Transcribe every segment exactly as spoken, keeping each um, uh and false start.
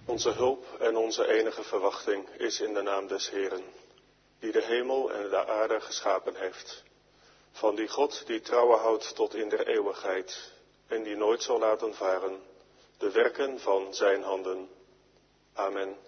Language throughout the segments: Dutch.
Onze hulp en onze enige verwachting is in de naam des Heeren, die de hemel en de aarde geschapen heeft. Van die God die trouwen houdt tot in der eeuwigheid en die nooit zal laten varen de werken van zijn handen. Amen.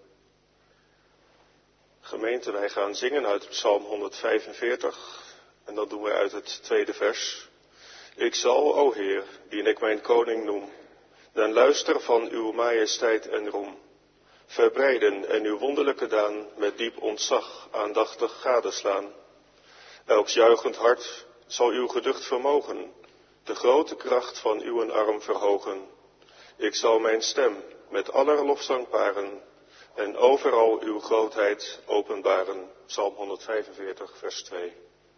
Gemeente, wij gaan zingen uit Psalm honderdvijfenveertig en dat doen wij uit het tweede vers. Ik zal, o Heer, dien ik mijn koning noem, den luister van uw majesteit en roem. Verbreiden en uw wonderlijke daan met diep ontzag aandachtig gadeslaan. Elks juichend hart zal uw geducht vermogen, de grote kracht van uw arm verhogen. Ik zal mijn stem met aller lofzang paren en overal uw grootheid openbaren. Psalm honderdvijfenveertig, vers twee.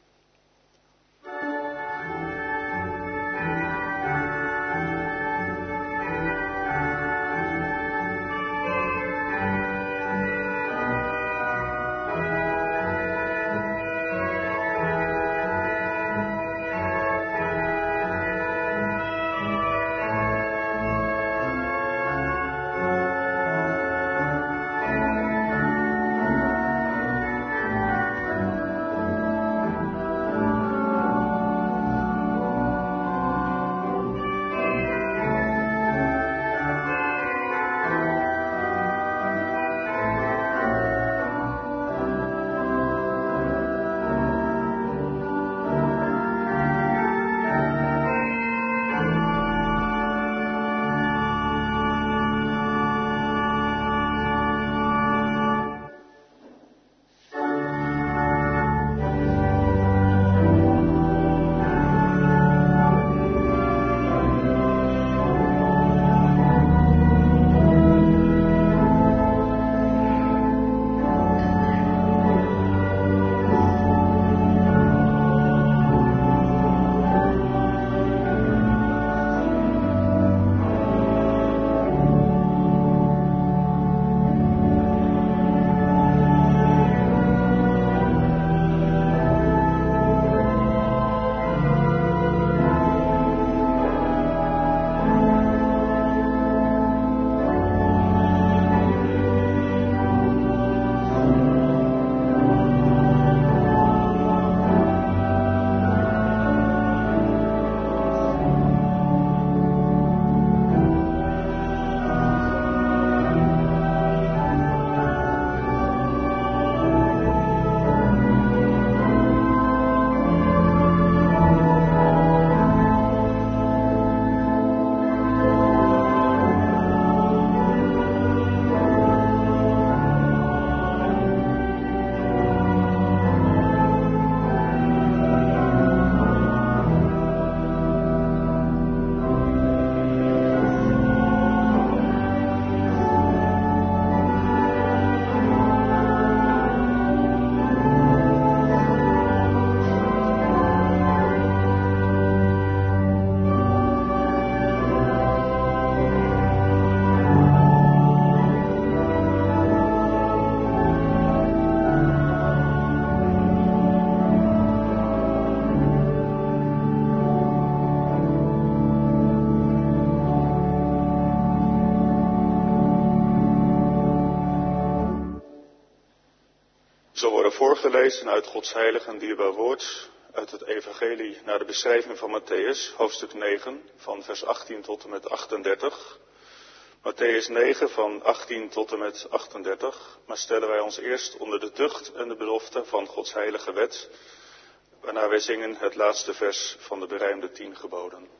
Zo worden voorgelezen uit Gods heilig en dierbaar woord, uit het evangelie naar de beschrijving van Matthäus, hoofdstuk negen, van vers achttien tot en met achtendertig. Matthäus negen, van achttien tot en met achtendertig. Maar stellen wij ons eerst onder de tucht en de belofte van Gods heilige wet, waarna wij zingen het laatste vers van de berijmde tien geboden.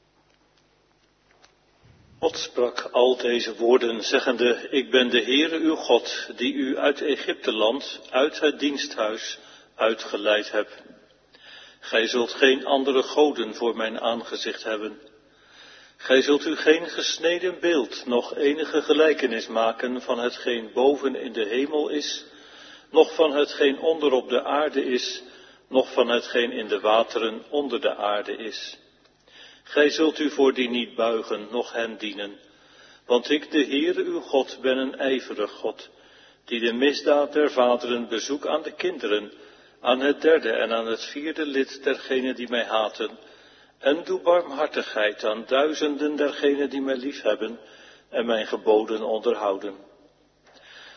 God sprak al deze woorden, zeggende, ik ben de Heere uw God, die u uit Egypteland, uit het diensthuis, uitgeleid heb. Gij zult geen andere goden voor mijn aangezicht hebben. Gij zult u geen gesneden beeld, noch enige gelijkenis maken van hetgeen boven in de hemel is, noch van hetgeen onder op de aarde is, noch van hetgeen in de wateren onder de aarde is. Gij zult u voor die niet buigen, noch hen dienen, want ik, de Heere uw God, ben een ijverig God, die de misdaad der vaderen bezoek aan de kinderen, aan het derde en aan het vierde lid dergenen die mij haten, en doe barmhartigheid aan duizenden dergenen die mij liefhebben en mijn geboden onderhouden.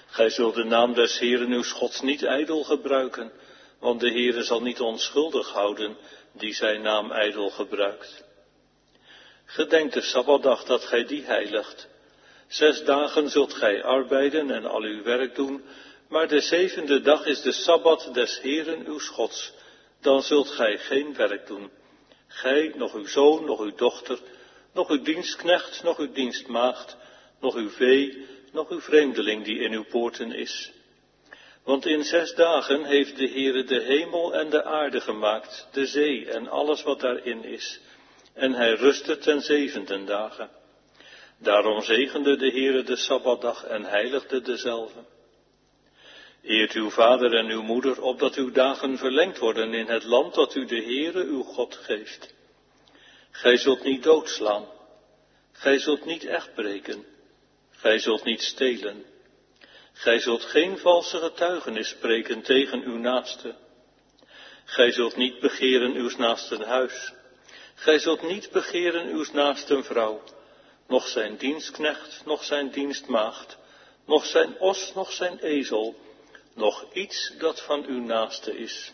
Gij zult de naam des Heeren uws Gods niet ijdel gebruiken, want de Heere zal niet onschuldig houden die zijn naam ijdel gebruikt. Gedenk de Sabbatdag dat gij die heiligt. Zes dagen zult gij arbeiden en al uw werk doen, maar de zevende dag is de Sabbat des Heeren uws Gods. Dan zult gij geen werk doen. Gij, nog uw zoon, nog uw dochter, nog uw dienstknecht, nog uw dienstmaagd, nog uw vee, nog uw vreemdeling die in uw poorten is. Want in zes dagen heeft de Heere de hemel en de aarde gemaakt, de zee en alles wat daarin is. En hij rustte ten zevende dagen. Daarom zegende de Heere de Sabbatdag en heiligde dezelve. Eert uw vader en uw moeder, opdat uw dagen verlengd worden in het land dat u de Heere uw God geeft. Gij zult niet doodslaan. Gij zult niet echt breken. Gij zult niet stelen. Gij zult geen valse getuigenis spreken tegen uw naaste. Gij zult niet begeren uws naasten huis. Gij zult niet begeren uws naasten vrouw, noch zijn dienstknecht, noch zijn dienstmaagd, noch zijn os, noch zijn ezel, noch iets dat van uw naaste is.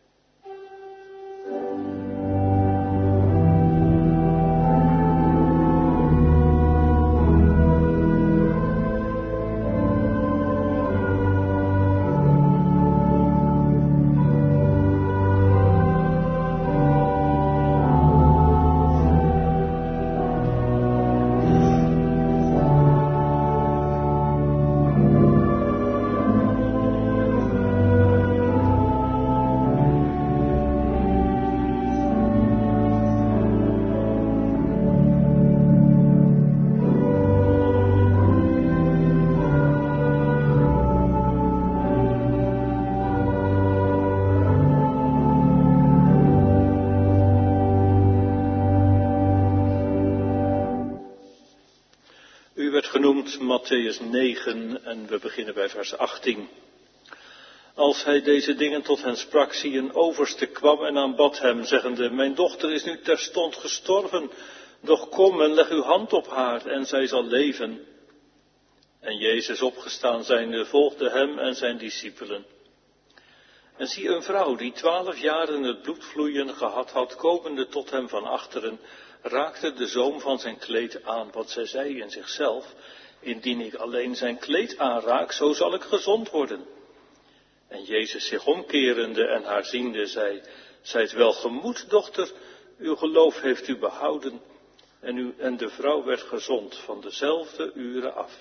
Genoemd Mattheüs negen en we beginnen bij vers achttien. Als hij deze dingen tot hen sprak, zie een overste kwam en aanbad hem, zeggende, mijn dochter is nu terstond gestorven, doch kom en leg uw hand op haar en zij zal leven. En Jezus opgestaan zijnde volgde hem en zijn discipelen. En zie een vrouw die twaalf jaren het bloedvloeien gehad had, komende tot hem van achteren, raakte de zoom van zijn kleed aan, wat zij zei in zichzelf, indien ik alleen zijn kleed aanraak, zo zal ik gezond worden. En Jezus zich omkerende en haar ziende, zei, zijt welgemoed, dochter, uw geloof heeft u behouden. En, u, en de vrouw werd gezond van dezelfde uren af.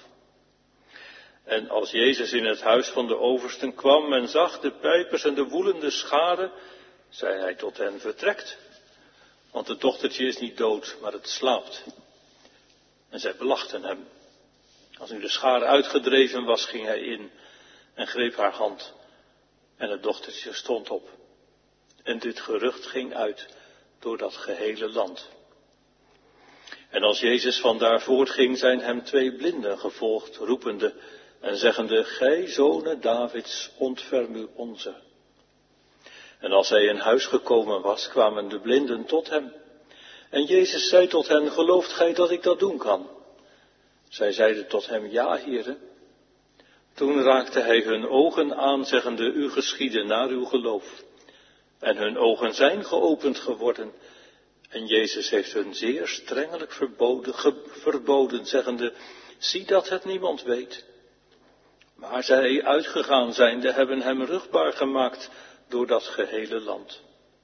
En als Jezus in het huis van de oversten kwam en zag de pijpers en de woelende scharen, zei hij tot hen, vertrekt. Want het dochtertje is niet dood, maar het slaapt. En zij belachten hem. Als nu de schaar uitgedreven was, ging hij in en greep haar hand. En het dochtertje stond op. En dit gerucht ging uit door dat gehele land. En als Jezus vandaar voortging, zijn hem twee blinden gevolgd, roepende en zeggende, gij zonen Davids, ontferm u onze. En als hij in huis gekomen was, kwamen de blinden tot hem. En Jezus zei tot hen, gelooft gij dat ik dat doen kan? Zij zeiden tot hem, ja, Heere. Toen raakte hij hun ogen aan, zeggende, u geschiede naar uw geloof. En hun ogen zijn geopend geworden. En Jezus heeft hun zeer strengelijk verboden, ge, verboden, zeggende, zie dat het niemand weet. Maar zij uitgegaan zijnde, hebben hem ruchtbaar gemaakt door dat gehele land.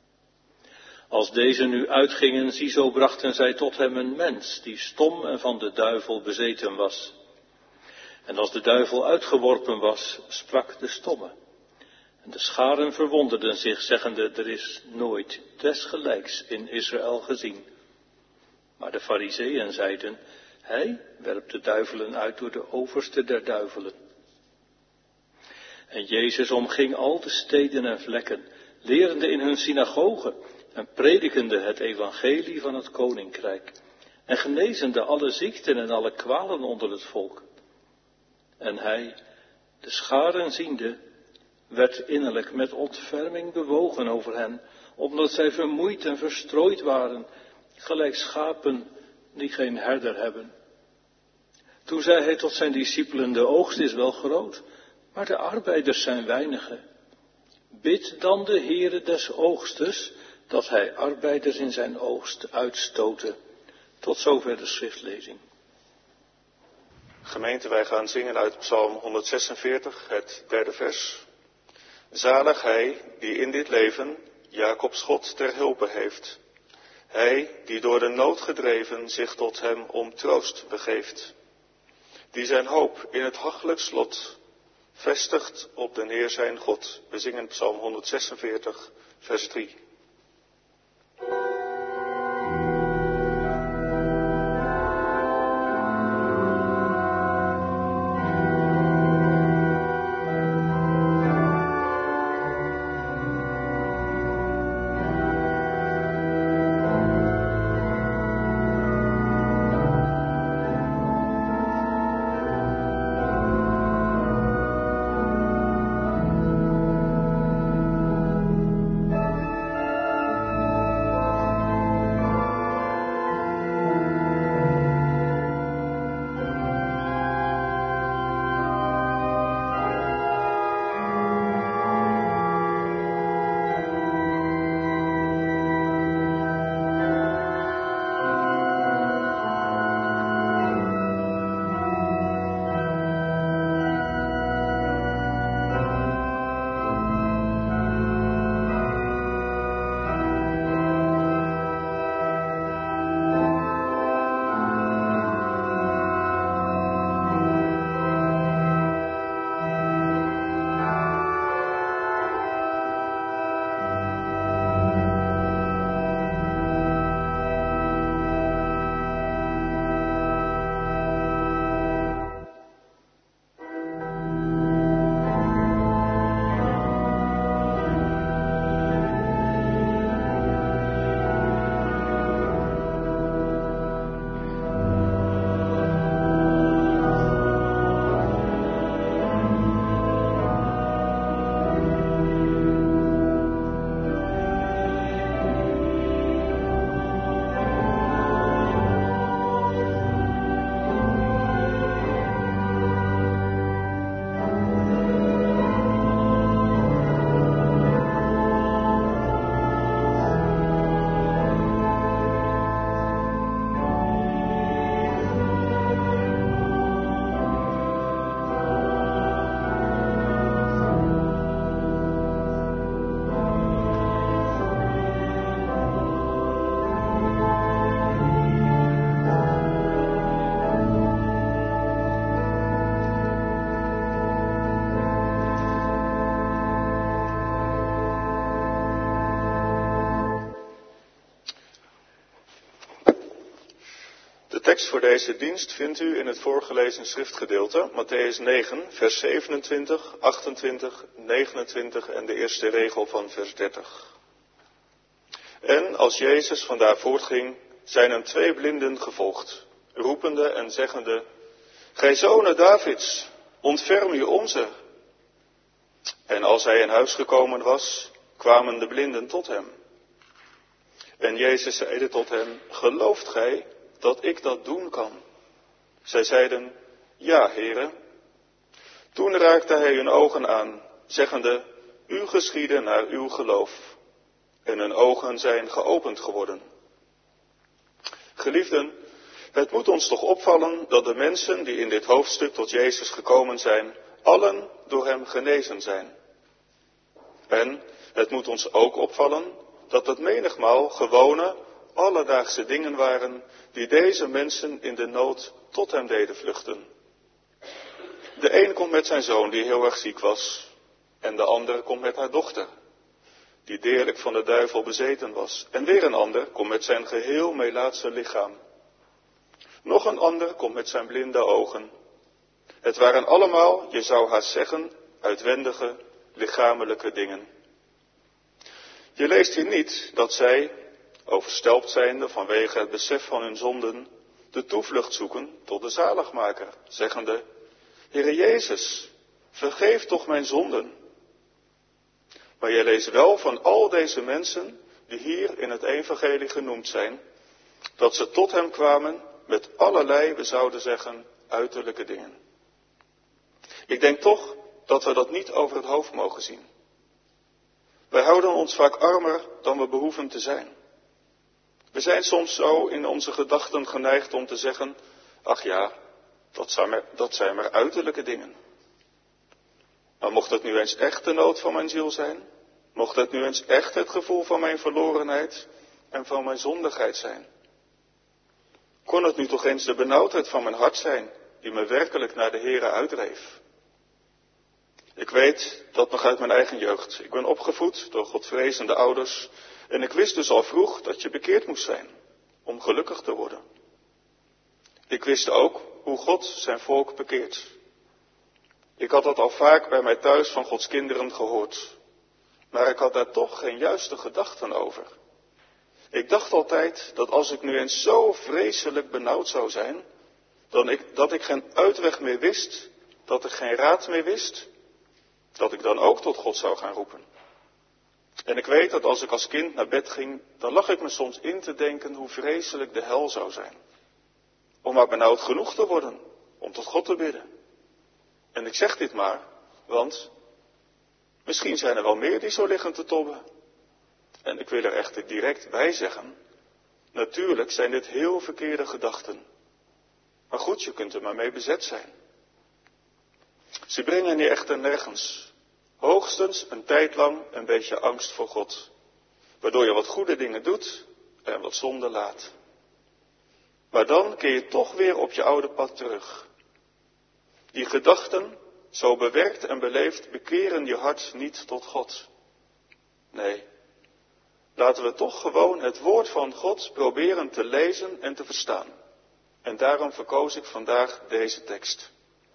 Als deze nu uitgingen, zie zo brachten zij tot hem een mens, die stom en van de duivel bezeten was. En als de duivel uitgeworpen was, sprak de stomme. En de scharen verwonderden zich, zeggende, er is nooit desgelijks in Israël gezien. Maar de Farizeeën zeiden, hij werpt de duivelen uit door de overste der duivelen. En Jezus omging al de steden en vlekken, lerende in hun synagogen en predikende het evangelie van het koninkrijk. En genezende alle ziekten en alle kwalen onder het volk. En hij, de scharen ziende, werd innerlijk met ontferming bewogen over hen, omdat zij vermoeid en verstrooid waren, gelijk schapen die geen herder hebben. Toen zei hij tot zijn discipelen, de oogst is wel groot, maar de arbeiders zijn weinigen. Bid dan de Heere des oogstes, dat hij arbeiders in zijn oogst uitstoten. Tot zover de schriftlezing. Gemeente, wij gaan zingen uit Psalm honderdzesenveertig, het derde vers. Zalig hij die in dit leven Jacobs God ter hulpe heeft. Hij die door de nood gedreven zich tot hem om troost begeeft. Die zijn hoop in het hachelijk slot vestigt op den Heer zijn God. We zingen Psalm honderdzesenveertig, vers drie. De tekst voor deze dienst vindt u in het voorgelezen schriftgedeelte, Mattheüs negen, vers zevenentwintig, achtentwintig, negenentwintig en de eerste regel van vers dertig. En als Jezus vandaar voortging, zijn hem twee blinden gevolgd, roepende en zeggende: Gij zonen Davids, ontferm u onze. En als hij in huis gekomen was, kwamen de blinden tot hem. En Jezus zeide tot hen: Gelooft gij dat ik dat doen kan? Zij zeiden: Ja, Heere. Toen raakte hij hun ogen aan, zeggende: U geschieden naar uw geloof. En hun ogen zijn geopend geworden. Geliefden, het moet ons toch opvallen dat de mensen die in dit hoofdstuk tot Jezus gekomen zijn, allen door hem genezen zijn. En het moet ons ook opvallen dat het menigmaal gewone, alledaagse dingen waren die deze mensen in de nood tot hem deden vluchten. De een komt met zijn zoon die heel erg ziek was, en de ander komt met haar dochter, die deerlijk van de duivel bezeten was. En weer een ander komt met zijn geheel melaatse lichaam. Nog een ander komt met zijn blinde ogen. Het waren allemaal, je zou haast zeggen, uitwendige, lichamelijke dingen. Je leest hier niet dat zij, overstelpt zijnde vanwege het besef van hun zonden, de toevlucht zoeken tot de zaligmaker, zeggende: Heere Jezus, vergeef toch mijn zonden. Maar je leest wel van al deze mensen, die hier in het evangelie genoemd zijn, dat ze tot hem kwamen met allerlei, we zouden zeggen, uiterlijke dingen. Ik denk toch dat we dat niet over het hoofd mogen zien. Wij houden ons vaak armer dan we behoeven te zijn. We zijn soms zo in onze gedachten geneigd om te zeggen, ach ja, dat zijn maar, dat zijn maar uiterlijke dingen. Maar mocht het nu eens echt de nood van mijn ziel zijn? Mocht het nu eens echt het gevoel van mijn verlorenheid en van mijn zondigheid zijn? Kon het nu toch eens de benauwdheid van mijn hart zijn, die me werkelijk naar de Here uitdreef? Ik weet dat nog uit mijn eigen jeugd. Ik ben opgevoed door godvrezende ouders en ik wist dus al vroeg dat je bekeerd moest zijn, om gelukkig te worden. Ik wist ook hoe God zijn volk bekeert. Ik had dat al vaak bij mij thuis van Gods kinderen gehoord, maar ik had daar toch geen juiste gedachten over. Ik dacht altijd dat als ik nu eens zo vreselijk benauwd zou zijn, dan ik, dat ik geen uitweg meer wist, dat ik geen raad meer wist, dat ik dan ook tot God zou gaan roepen. En ik weet dat als ik als kind naar bed ging, dan lag ik me soms in te denken hoe vreselijk de hel zou zijn. Om maar benauwd genoeg te worden, om tot God te bidden. En ik zeg dit maar, want misschien zijn er wel meer die zo liggen te tobben. En ik wil er echter direct bij zeggen, natuurlijk zijn dit heel verkeerde gedachten. Maar goed, je kunt er maar mee bezet zijn. Ze brengen je echter nergens. Hoogstens een tijd lang een beetje angst voor God. Waardoor je wat goede dingen doet en wat zonde laat. Maar dan keer je toch weer op je oude pad terug. Die gedachten, zo bewerkt en beleefd, bekeren je hart niet tot God. Nee, laten we toch gewoon het woord van God proberen te lezen en te verstaan. En daarom verkoos ik vandaag deze tekst.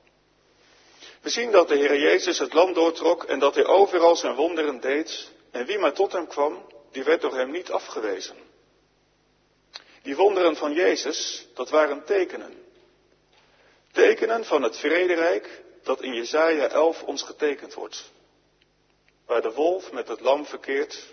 We zien dat de Heer Jezus het land doortrok en dat hij overal zijn wonderen deed. En wie maar tot hem kwam, die werd door hem niet afgewezen. Die wonderen van Jezus, dat waren tekenen. Tekenen van het vrederijk dat in Jesaja elf ons getekend wordt. Waar de wolf met het lam verkeert,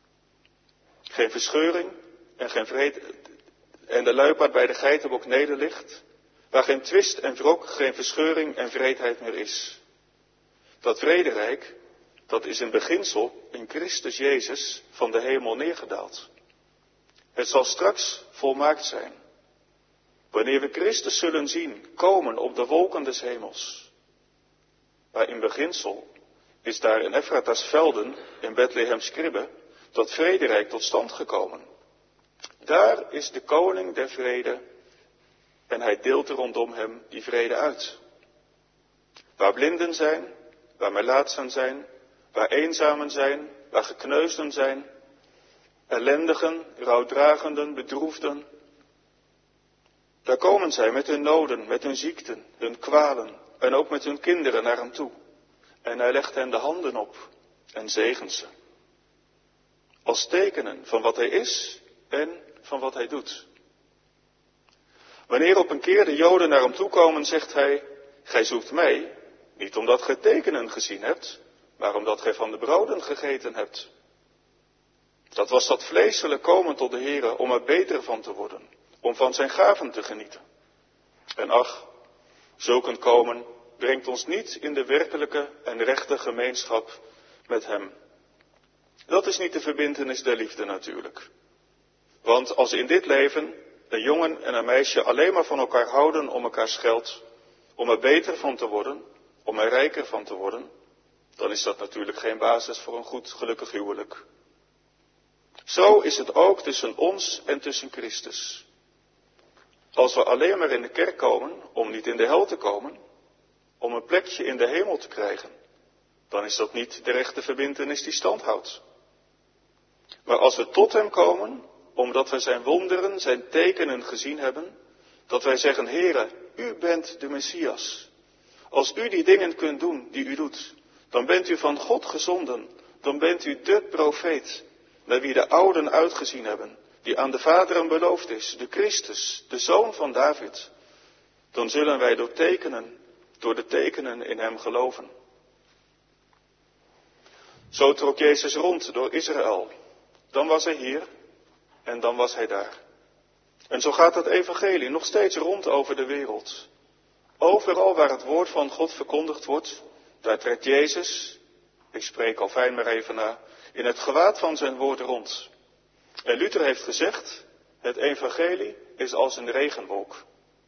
geen verscheuring en, geen vrede, en de luipaard bij de geitenbok nederligt. Waar geen twist en wrok, geen verscheuring en wreedheid meer is. Dat vrederijk, dat is in beginsel in Christus Jezus van de hemel neergedaald. Het zal straks volmaakt zijn. Wanneer we Christus zullen zien komen op de wolken des hemels. Maar in beginsel is daar in Ephrata's velden, in Bethlehems kribbe, dat vrederijk tot stand gekomen. Daar is de koning der vrede en hij deelt er rondom hem die vrede uit. Waar blinden zijn, waar melaatsen zijn, waar eenzamen zijn, waar gekneusden zijn, ellendigen, rouwdragenden, bedroefden. Daar komen zij met hun noden, met hun ziekten, hun kwalen en ook met hun kinderen naar hem toe. En hij legt hen de handen op en zegent ze. Als tekenen van wat hij is en van wat hij doet. Wanneer op een keer de Joden naar hem toe komen, zegt hij, gij zoekt mij, niet omdat gij tekenen gezien hebt, maar omdat gij van de broden gegeten hebt. Dat was dat vleeselijk komen tot de Here om er beter van te worden, om van zijn gaven te genieten. En ach, zulk een komen brengt ons niet in de werkelijke en rechte gemeenschap met hem. Dat is niet de verbintenis der liefde natuurlijk. Want als in dit leven een jongen en een meisje alleen maar van elkaar houden om elkaars geld, om er beter van te worden, om er rijker van te worden, dan is dat natuurlijk geen basis voor een goed, gelukkig huwelijk. Zo is het ook tussen ons en tussen Christus. Als we alleen maar in de kerk komen om niet in de hel te komen, om een plekje in de hemel te krijgen, dan is dat niet de rechte verbintenis die stand houdt. Maar als we tot hem komen, omdat wij zijn wonderen, zijn tekenen gezien hebben, dat wij zeggen, Heere, u bent de Messias. Als u die dingen kunt doen die u doet, dan bent u van God gezonden, dan bent u de profeet, naar wie de ouden uitgezien hebben, die aan de vaderen beloofd is, de Christus, de zoon van David. Dan zullen wij door tekenen, door de tekenen in hem geloven. Zo trok Jezus rond door Israël. Dan was hij hier en dan was hij daar. En zo gaat het evangelie nog steeds rond over de wereld. Overal waar het woord van God verkondigd wordt, Daar trekt Jezus, ik spreek al fijn maar even na, in het gewaad van zijn woord rond. En Luther heeft gezegd, het evangelie is als een regenwolk.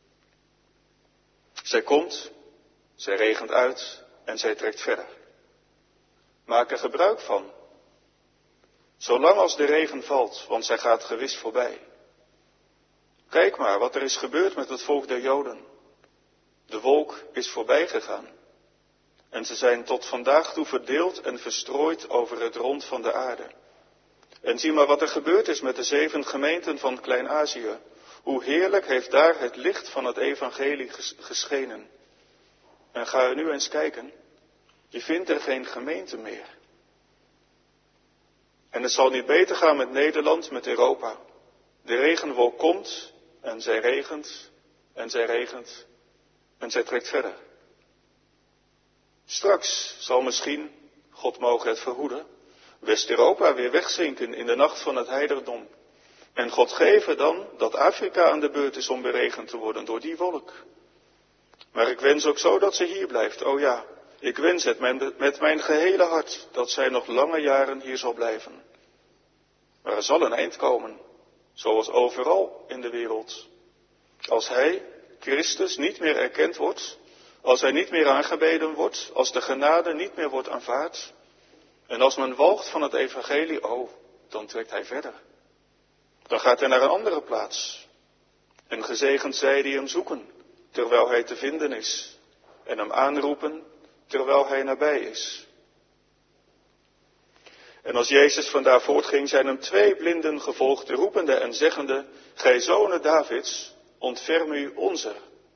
Zij komt, zij regent uit en zij trekt verder. Maak er gebruik van. Zolang als de regen valt, want zij gaat gewis voorbij. Kijk maar wat er is gebeurd met het volk der Joden. De wolk is voorbij gegaan. En ze zijn tot vandaag toe verdeeld en verstrooid over het rond van de aarde. En zie maar wat er gebeurd is met de zeven gemeenten van Klein-Azië. Hoe heerlijk heeft daar het licht van het evangelie geschenen. En ga er nu eens kijken. Je vindt er geen gemeente meer. En het zal niet beter gaan met Nederland, met Europa. De regenwolk komt en zij regent en zij regent en zij trekt verder. Straks zal misschien, God moge het verhoeden, West-Europa weer wegzinken in de nacht van het heiligdom. En God geven dan dat Afrika aan de beurt is om beregend te worden door die wolk. Maar ik wens ook zo dat ze hier blijft. O ja, ik wens het met mijn gehele hart dat zij nog lange jaren hier zal blijven. Maar er zal een eind komen, zoals overal in de wereld. Als Hij, Christus, niet meer erkend wordt, als Hij niet meer aangebeden wordt, als de genade niet meer wordt aanvaard, en als men walgt van het evangelie, oh, dan trekt Hij verder. Dan gaat Hij naar een andere plaats. En gezegend zij die Hem zoeken, terwijl Hij te vinden is, en Hem aanroepen, terwijl Hij nabij is. En als Jezus vandaar voortging, zijn Hem twee blinden gevolgd, roepende en zeggende, gij zonen Davids, ontferm u onzer.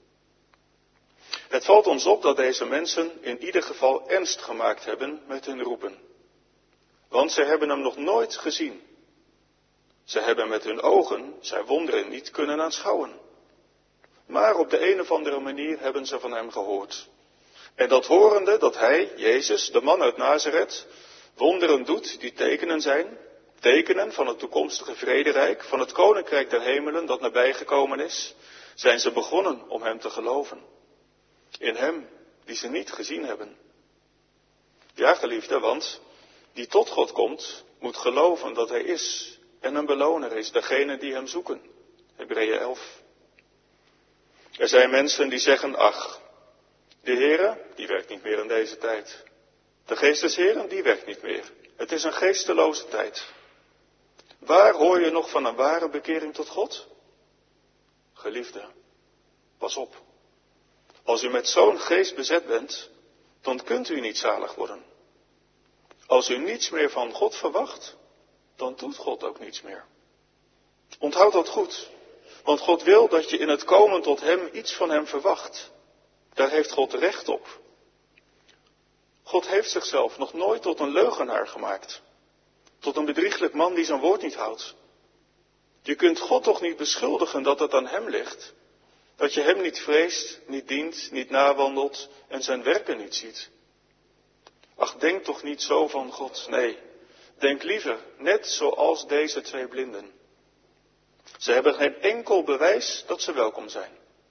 Het valt ons op dat deze mensen in ieder geval ernst gemaakt hebben met hun roepen. Want zij hebben Hem nog nooit gezien. Ze hebben met hun ogen zijn wonderen niet kunnen aanschouwen. Maar op de een of andere manier hebben ze van Hem gehoord. En dat horende dat Hij, Jezus, de man uit Nazareth, wonderen doet die tekenen zijn, tekenen van het toekomstige vrederijk, van het koninkrijk der hemelen dat nabijgekomen is, zijn ze begonnen om Hem te geloven. In Hem die ze niet gezien hebben. Ja, geliefde, want die tot God komt, moet geloven dat Hij is en een beloner is, degene die Hem zoeken. Hebreeën elf. Er zijn mensen die zeggen, ach, de Heere, die werkt niet meer in deze tijd. De geest des Heeren, die werkt niet meer. Het is een geesteloze tijd. Waar hoor je nog van een ware bekering tot God? Geliefde, pas op. Als u met zo'n geest bezet bent, dan kunt u niet zalig worden. Als u niets meer van God verwacht, dan doet God ook niets meer. Onthoud dat goed, want God wil dat je in het komen tot Hem iets van Hem verwacht. Daar heeft God recht op. God heeft zichzelf nog nooit tot een leugenaar gemaakt. Tot een bedrieglijk man die zijn woord niet houdt. Je kunt God toch niet beschuldigen dat het aan Hem ligt. Dat je Hem niet vreest, niet dient, niet nawandelt en zijn werken niet ziet. Ach, denk toch niet zo van God. Nee, denk liever net zoals deze twee blinden. Ze hebben geen enkel bewijs dat ze welkom zijn.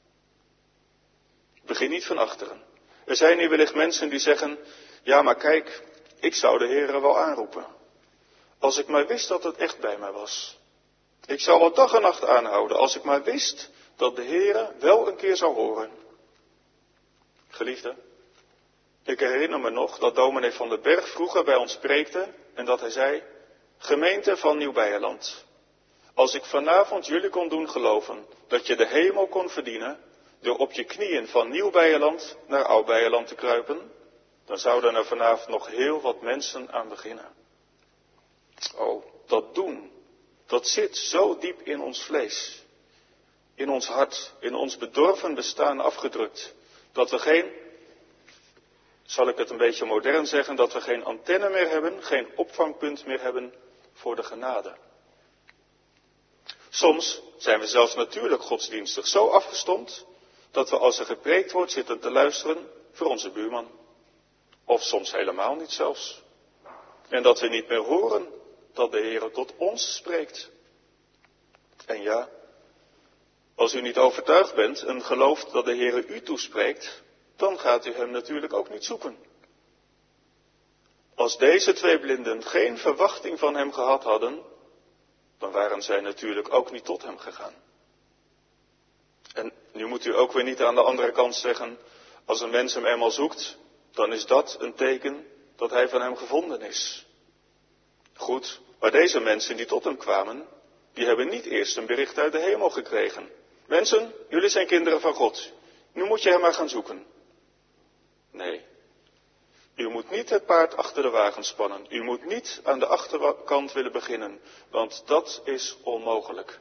Begin niet van achteren. Er zijn hier wellicht mensen die zeggen, ja maar kijk, ik zou de Heere wel aanroepen. Als ik maar wist dat het echt bij mij was. Ik zou wel dag en nacht aanhouden, als ik maar wist dat de Heere wel een keer zou horen. Geliefde, ik herinner me nog dat dominee van den Berg vroeger bij ons preekte en dat hij zei, gemeente van Nieuw-Beierland, als ik vanavond jullie kon doen geloven dat je de hemel kon verdienen door op je knieën van Nieuw-Beierland naar Oud-Beierland te kruipen, dan zouden er vanavond nog heel wat mensen aan beginnen. Oh, dat doen, dat zit zo diep in ons vlees, in ons hart, in ons bedorven bestaan afgedrukt, dat we geen, zal ik het een beetje modern zeggen, dat we geen antenne meer hebben, geen opvangpunt meer hebben voor de genade. Soms zijn we zelfs natuurlijk godsdienstig zo afgestomd, dat we als er gepreekt wordt zitten te luisteren voor onze buurman. Of soms helemaal niet zelfs. En dat we niet meer horen dat de Heere tot ons spreekt. En ja, als u niet overtuigd bent en gelooft dat de Heere u toespreekt, dan gaat u Hem natuurlijk ook niet zoeken. Als deze twee blinden geen verwachting van hem gehad hadden, dan waren zij natuurlijk ook niet tot hem gegaan. En nu moet u ook weer niet aan de andere kant zeggen, als een mens hem eenmaal zoekt, dan is dat een teken dat hij van hem gevonden is. Goed, maar deze mensen die tot hem kwamen, die hebben niet eerst een bericht uit de hemel gekregen. Mensen, jullie zijn kinderen van God. Nu moet je hem maar gaan zoeken. Nee. U moet niet het paard achter de wagen spannen. U moet niet aan de achterkant willen beginnen, want dat is onmogelijk.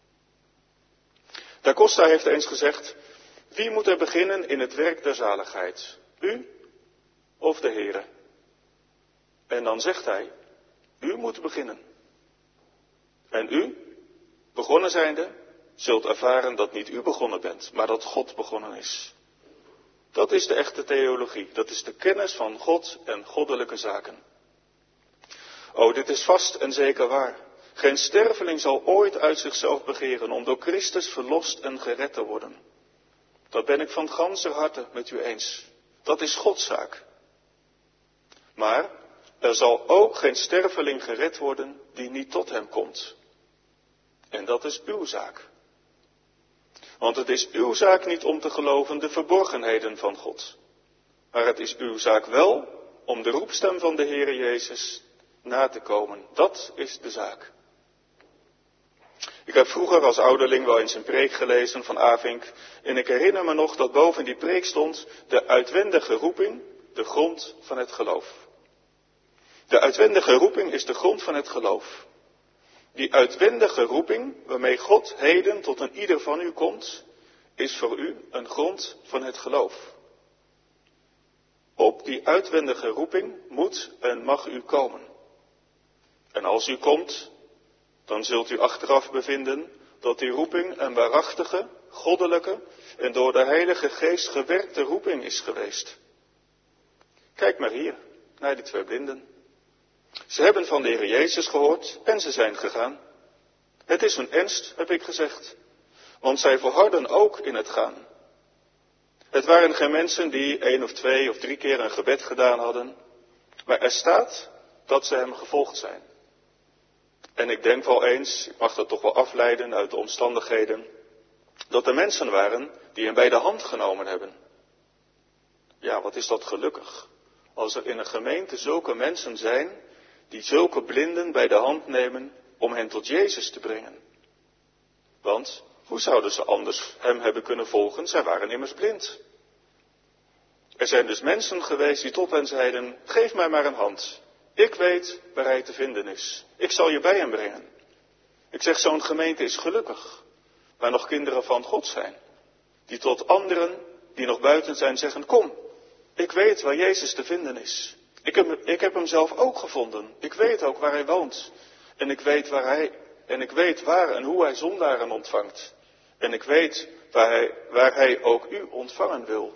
Da Costa heeft eens gezegd, wie moet er beginnen in het werk der zaligheid? U of de Heere? En dan zegt hij, u moet beginnen. En u, begonnen zijnde, zult ervaren dat niet u begonnen bent, maar dat God begonnen is. Dat is de echte theologie, dat is de kennis van God en goddelijke zaken. O, dit is vast en zeker waar. Geen sterveling zal ooit uit zichzelf begeren om door Christus verlost en gered te worden. Dat ben ik van ganser harte met u eens. Dat is Gods zaak. Maar er zal ook geen sterveling gered worden die niet tot hem komt. En dat is uw zaak. Want het is uw zaak niet om te geloven de verborgenheden van God. Maar het is uw zaak wel om de roepstem van de Heere Jezus na te komen. Dat is de zaak. Ik heb vroeger als ouderling wel eens een preek gelezen van Avink. En ik herinner me nog dat boven die preek stond de uitwendige roeping, de grond van het geloof. De uitwendige roeping is de grond van het geloof. Die uitwendige roeping, waarmee God heden tot een ieder van u komt, is voor u een grond van het geloof. Op die uitwendige roeping moet en mag u komen. En als u komt, dan zult u achteraf bevinden dat die roeping een waarachtige, goddelijke en door de Heilige Geest gewerkte roeping is geweest. Kijk maar hier, naar die twee blinden. Ze hebben van de Heer Jezus gehoord en ze zijn gegaan. Het is hun ernst, heb ik gezegd. Want zij volharden ook in het gaan. Het waren geen mensen die één of twee of drie keer een gebed gedaan hadden. Maar er staat dat ze hem gevolgd zijn. En ik denk wel eens, ik mag dat toch wel afleiden uit de omstandigheden, dat er mensen waren die hem bij de hand genomen hebben. Ja, wat is dat gelukkig. Als er in een gemeente zulke mensen zijn die zulke blinden bij de hand nemen om hen tot Jezus te brengen. Want hoe zouden ze anders hem hebben kunnen volgen? Zij waren immers blind. Er zijn dus mensen geweest die tot hen zeiden, geef mij maar een hand. Ik weet waar hij te vinden is. Ik zal je bij hem brengen. Ik zeg, zo'n gemeente is gelukkig, waar nog kinderen van God zijn. Die tot anderen, die nog buiten zijn, zeggen, kom, ik weet waar Jezus te vinden is. Ik heb, ik heb hem zelf ook gevonden. Ik weet ook waar hij woont. En ik weet waar hij, en ik weet waar en hoe hij zondaren ontvangt. En ik weet waar hij, waar hij ook u ontvangen wil.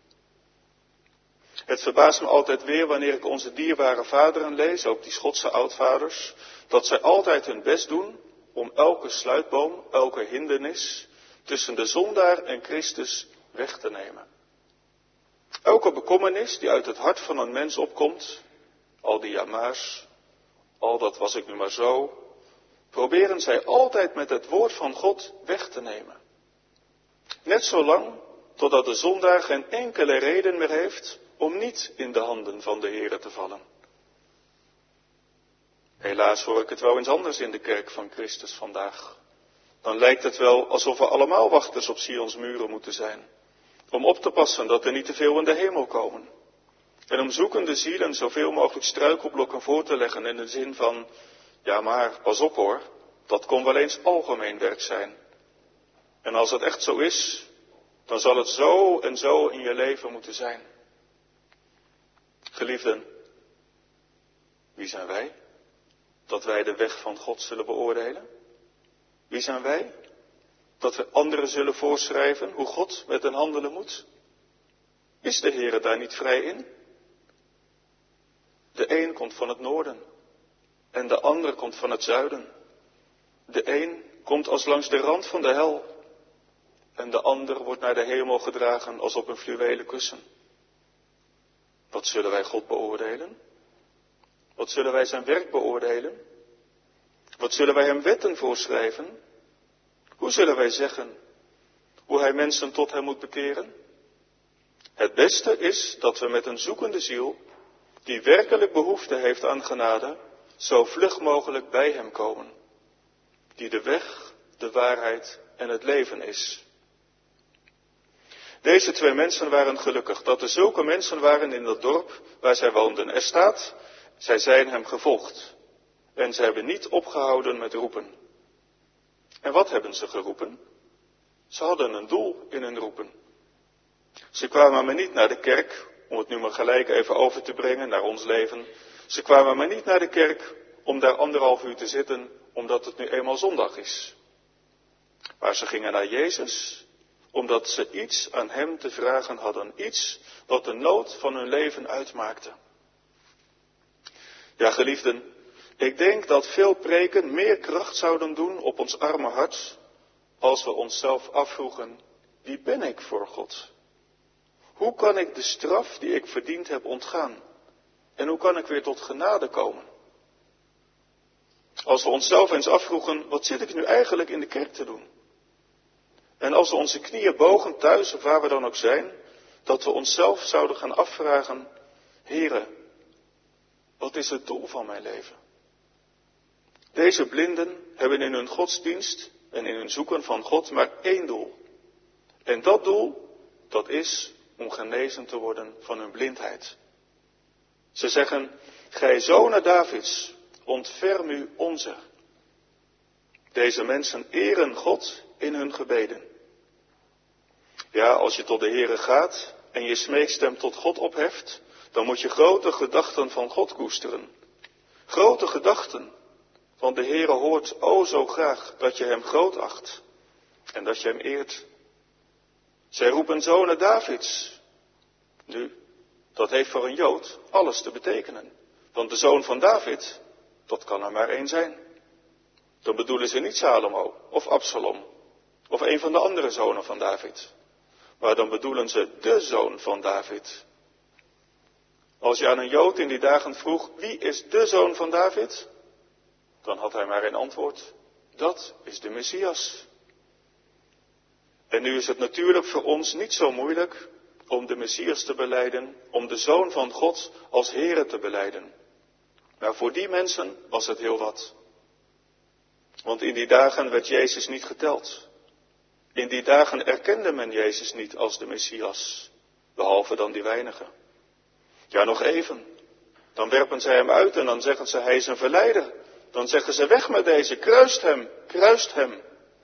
Het verbaast me altijd weer wanneer ik onze dierbare vaderen lees, ook die Schotse oudvaders, dat zij altijd hun best doen om elke sluitboom, elke hindernis tussen de zondaar en Christus weg te nemen. Elke bekommernis die uit het hart van een mens opkomt, al die jamaars, al dat was ik nu maar zo, proberen zij altijd met het woord van God weg te nemen. Net zolang totdat de zondaar geen enkele reden meer heeft om niet in de handen van de Heere te vallen. Helaas hoor ik het wel eens anders in de kerk van Christus vandaag. Dan lijkt het wel alsof we allemaal wachters op Sions muren moeten zijn. Om op te passen dat er niet te veel in de hemel komen. En om zoekende zielen zoveel mogelijk struikelblokken voor te leggen in de zin van, ja maar, pas op hoor, dat kon wel eens algemeen werk zijn. En als het echt zo is, dan zal het zo en zo in je leven moeten zijn. Geliefden, wie zijn wij? Dat wij de weg van God zullen beoordelen? Wie zijn wij? Dat we anderen zullen voorschrijven hoe God met hen handelen moet? Is de Heere daar niet vrij in? De een komt van het noorden en de ander komt van het zuiden. De een komt als langs de rand van de hel en de ander wordt naar de hemel gedragen als op een fluwelen kussen. Wat zullen wij God beoordelen? Wat zullen wij zijn werk beoordelen? Wat zullen wij hem wetten voorschrijven? Hoe zullen wij zeggen hoe hij mensen tot hem moet bekeren? Het beste is dat we met een zoekende ziel, die werkelijk behoefte heeft aan genade, zo vlug mogelijk bij hem komen, die de weg, de waarheid en het leven is. Deze twee mensen waren gelukkig, dat er zulke mensen waren in dat dorp waar zij woonden. Er staat, zij zijn hem gevolgd en zij hebben niet opgehouden met roepen. En wat hebben ze geroepen? Ze hadden een doel in hun roepen. Ze kwamen maar niet naar de kerk, om het nu maar gelijk even over te brengen naar ons leven. Ze kwamen maar niet naar de kerk om daar anderhalf uur te zitten, omdat het nu eenmaal zondag is. Maar ze gingen naar Jezus, omdat ze iets aan hem te vragen hadden. Iets wat de nood van hun leven uitmaakte. Ja, geliefden, ik denk dat veel preken meer kracht zouden doen op ons arme hart, als we onszelf afvroegen, wie ben ik voor God? Hoe kan ik de straf die ik verdiend heb ontgaan? En hoe kan ik weer tot genade komen? Als we onszelf eens afvroegen, wat zit ik nu eigenlijk in de kerk te doen? En als we onze knieën bogen thuis, of waar we dan ook zijn, dat we onszelf zouden gaan afvragen, Heere, wat is het doel van mijn leven? Deze blinden hebben in hun godsdienst en in hun zoeken van God maar één doel. En dat doel, dat is om genezen te worden van hun blindheid. Ze zeggen, gij zonen Davids, ontferm u onze. Deze mensen eren God in hun gebeden. Ja, als je tot de Heere gaat en je smeekstem tot God opheft, dan moet je grote gedachten van God koesteren. Grote gedachten, want de Heere hoort o zo graag dat je hem groot acht en dat je hem eert. Zij roepen zonen Davids. Nu, dat heeft voor een Jood alles te betekenen. Want de zoon van David, dat kan er maar één zijn. Dan bedoelen ze niet Salomo of Absalom of een van de andere zonen van David. Maar dan bedoelen ze de zoon van David. Als je aan een Jood in die dagen vroeg, wie is de zoon van David? Dan had hij maar een antwoord. Dat is de Messias. En nu is het natuurlijk voor ons niet zo moeilijk om de Messias te belijden, om de Zoon van God als Heere te belijden. Maar voor die mensen was het heel wat. Want in die dagen werd Jezus niet geteld. In die dagen erkende men Jezus niet als de Messias, behalve dan die weinigen. Ja, nog even. Dan werpen zij hem uit en dan zeggen ze, hij is een verleider. Dan zeggen ze, weg met deze, kruist hem, kruist hem.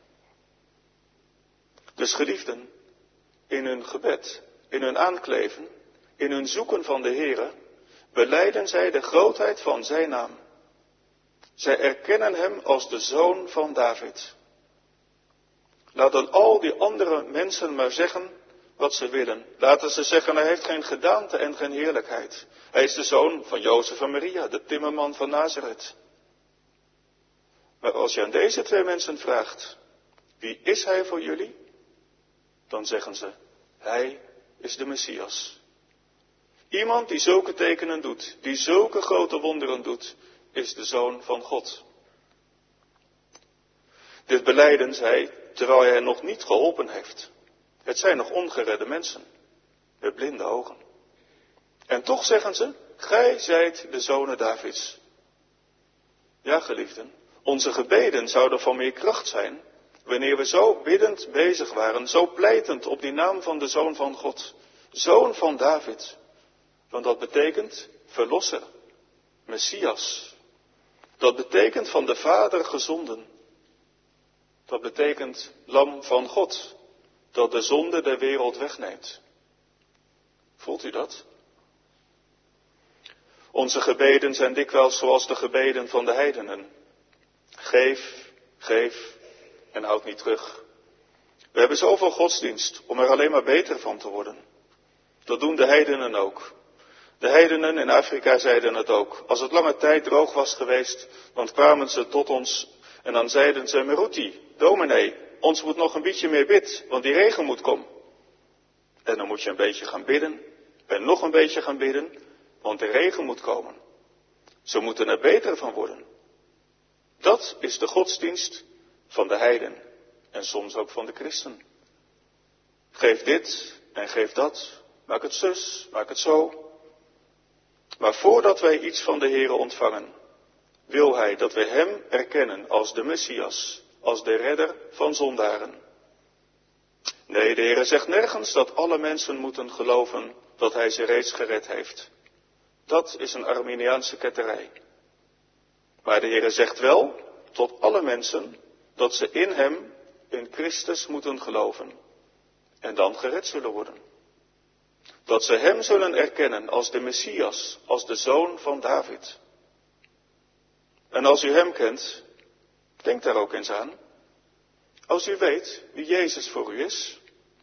Dus geliefden, in hun gebed, in hun aankleven, in hun zoeken van de Heere, belijden zij de grootheid van zijn naam. Zij erkennen hem als de zoon van David. Laten al die andere mensen maar zeggen wat ze willen. Laten ze zeggen, hij heeft geen gedaante en geen heerlijkheid. Hij is de zoon van Jozef en Maria, de timmerman van Nazareth. Maar als je aan deze twee mensen vraagt, wie is hij voor jullie? Dan zeggen ze, hij is de Messias. Iemand die zulke tekenen doet, die zulke grote wonderen doet, is de Zoon van God. Dit belijden zij, terwijl hij hen nog niet geholpen heeft. Het zijn nog ongeredde mensen, met blinde ogen. En toch zeggen ze, gij zijt de zonen Davids. Ja, geliefden, onze gebeden zouden van meer kracht zijn, wanneer we zo biddend bezig waren, zo pleitend op die naam van de Zoon van God, Zoon van David. Want dat betekent verlosser, Messias. Dat betekent van de Vader gezonden. Dat betekent lam van God, dat de zonde der wereld wegneemt. Voelt u dat? Onze gebeden zijn dikwijls zoals de gebeden van de heidenen. Geef, geef en houd niet terug. We hebben zoveel godsdienst om er alleen maar beter van te worden. Dat doen de heidenen ook. De heidenen in Afrika zeiden het ook. Als het lange tijd droog was geweest, dan kwamen ze tot ons en dan zeiden ze, Meruti, dominee, ons moet nog een beetje meer bid, want die regen moet komen. En dan moet je een beetje gaan bidden en nog een beetje gaan bidden, want de regen moet komen. Ze moeten er beter van worden. Dat is de godsdienst van de heiden en soms ook van de christen. Geef dit en geef dat, maak het zus, maak het zo. Maar voordat wij iets van de Heere ontvangen, wil Hij dat we Hem erkennen als de Messias, als de redder van zondaren. Nee, de Heere zegt nergens dat alle mensen moeten geloven dat Hij ze reeds gered heeft. Dat is een Arminiaanse ketterij. Maar de Heere zegt wel tot alle mensen dat ze in Hem, in Christus, moeten geloven. En dan gered zullen worden. Dat ze Hem zullen erkennen als de Messias, als de Zoon van David. En als u Hem kent, denk daar ook eens aan. Als u weet wie Jezus voor u is.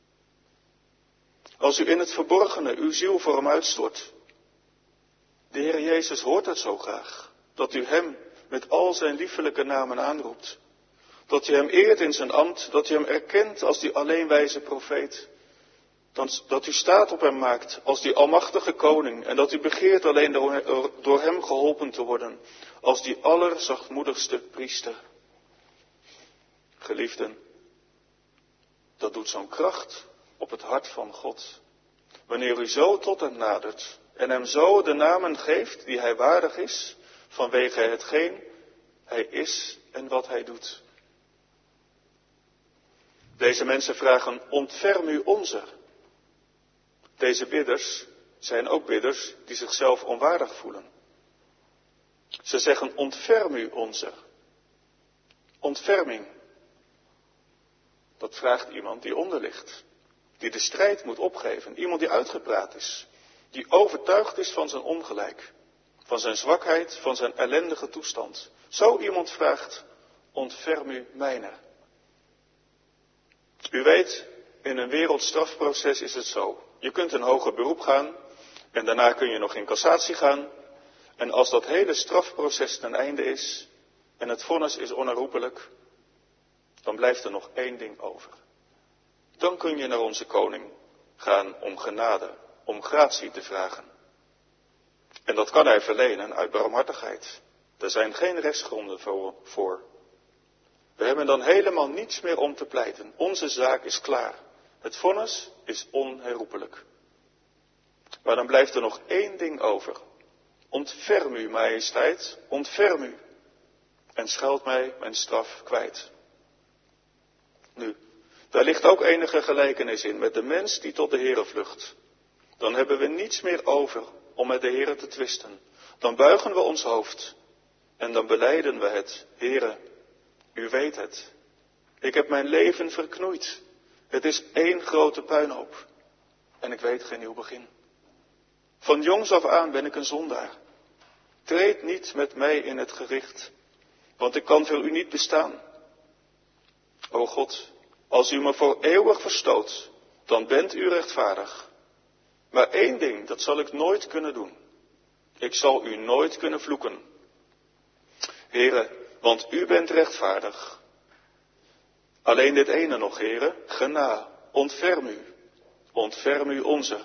Als u in het verborgene uw ziel voor Hem uitstort. De Heer Jezus hoort het zo graag. Dat u Hem met al zijn liefelijke namen aanroept. Dat u Hem eert in zijn ambt. Dat u Hem erkent als die alleenwijze profeet. Dat u staat op Hem maakt als die almachtige koning. En dat u begeert alleen door, door Hem geholpen te worden. Als die allerzachtmoedigste priester. Geliefden, dat doet zo'n kracht op het hart van God. Wanneer u zo tot Hem nadert en Hem zo de namen geeft die Hij waardig is, vanwege hetgeen Hij is en wat Hij doet. Deze mensen vragen, ontferm u onzer. Deze bidders zijn ook bidders die zichzelf onwaardig voelen. Ze zeggen, ontferm u onzer. Ontferming. Dat vraagt iemand die onderligt. Die de strijd moet opgeven. Iemand die uitgepraat is. Die overtuigd is van zijn ongelijk. Van zijn zwakheid, van zijn ellendige toestand. Zo iemand vraagt, ontferm u mijner. U weet, in een wereldstrafproces is het zo. Je kunt een hoger beroep gaan en daarna kun je nog in cassatie gaan. En als dat hele strafproces ten einde is en het vonnis is onherroepelijk, dan blijft er nog één ding over. Dan kun je naar onze koning gaan om genade, om gratie te vragen. En dat kan hij verlenen uit barmhartigheid. Er zijn geen rechtsgronden voor. We hebben dan helemaal niets meer om te pleiten. Onze zaak is klaar. Het vonnis is onherroepelijk. Maar dan blijft er nog één ding over. Ontferm u, majesteit, ontferm u. En scheld mij mijn straf kwijt. Nu, daar ligt ook enige gelijkenis in met de mens die tot de Heere vlucht. Dan hebben we niets meer over om met de Heere te twisten. Dan buigen we ons hoofd en dan belijden we het. Heere, u weet het. Ik heb mijn leven verknoeid. Het is één grote puinhoop. En ik weet geen nieuw begin. Van jongs af aan ben ik een zondaar. Treed niet met mij in het gericht, want ik kan voor u niet bestaan. O God, als u me voor eeuwig verstoot, dan bent u rechtvaardig. Maar één ding, dat zal ik nooit kunnen doen. Ik zal u nooit kunnen vloeken. Heere, want u bent rechtvaardig. Alleen dit ene nog, Heere, gena, ontferm u. Ontferm u onze.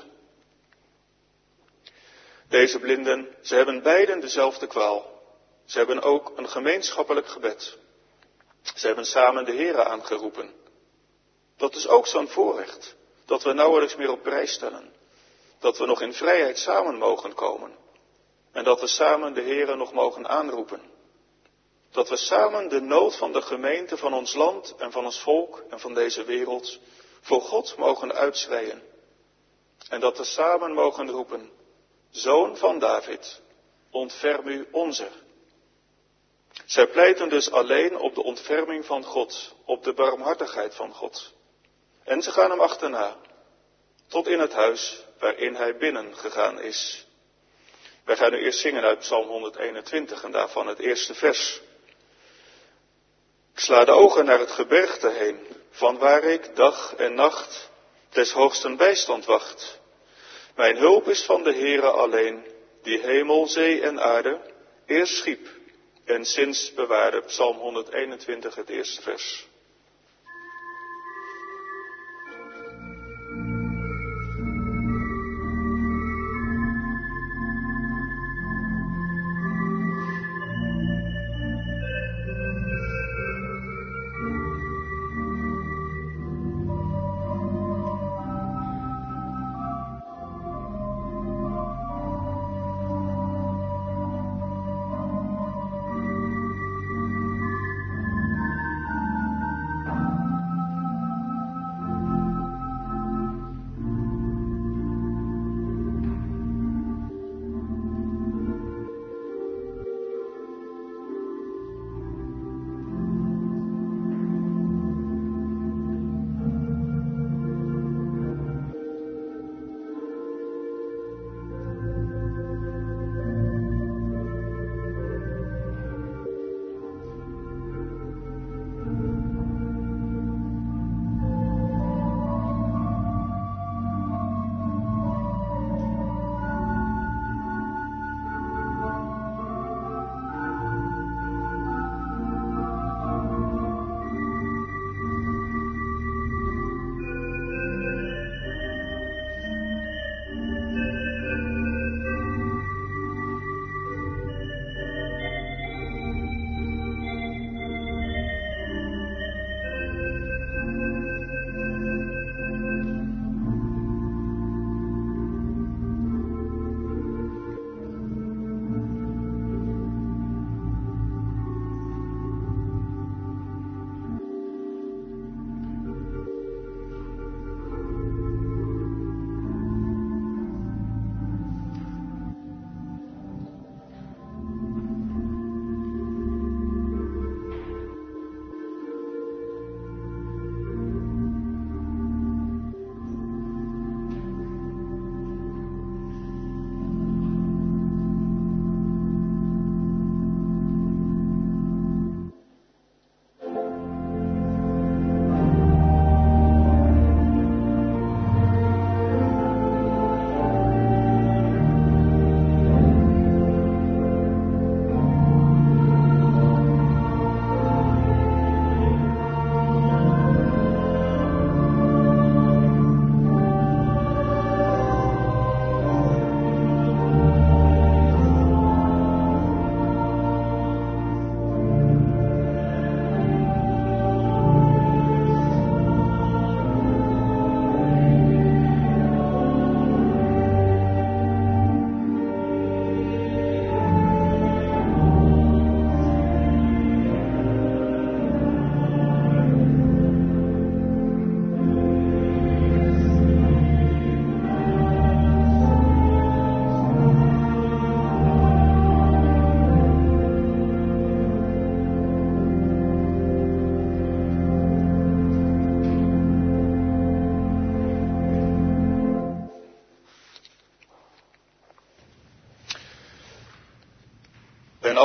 Deze blinden, ze hebben beiden dezelfde kwaal. Ze hebben ook een gemeenschappelijk gebed. Ze hebben samen de Heere aangeroepen. Dat is ook zo'n voorrecht, dat we nauwelijks meer op prijs stellen. Dat we nog in vrijheid samen mogen komen. En dat we samen de Heere nog mogen aanroepen. Dat we samen de nood van de gemeente, van ons land en van ons volk en van deze wereld voor God mogen uitschreien. En dat we samen mogen roepen, Zoon van David, ontferm u onzer. Zij pleiten dus alleen op de ontferming van God, op de barmhartigheid van God. En ze gaan hem achterna, tot in het huis waarin hij binnen gegaan is. Wij gaan nu eerst zingen uit Psalm honderdeenentwintig en daarvan het eerste vers. Ik sla de ogen naar het gebergte heen, van waar ik dag en nacht des hoogsten bijstand wacht. Mijn hulp is van de Heere alleen, die hemel, zee en aarde eerst schiep en sinds bewaarde. Psalm honderdeenentwintig, het eerste vers.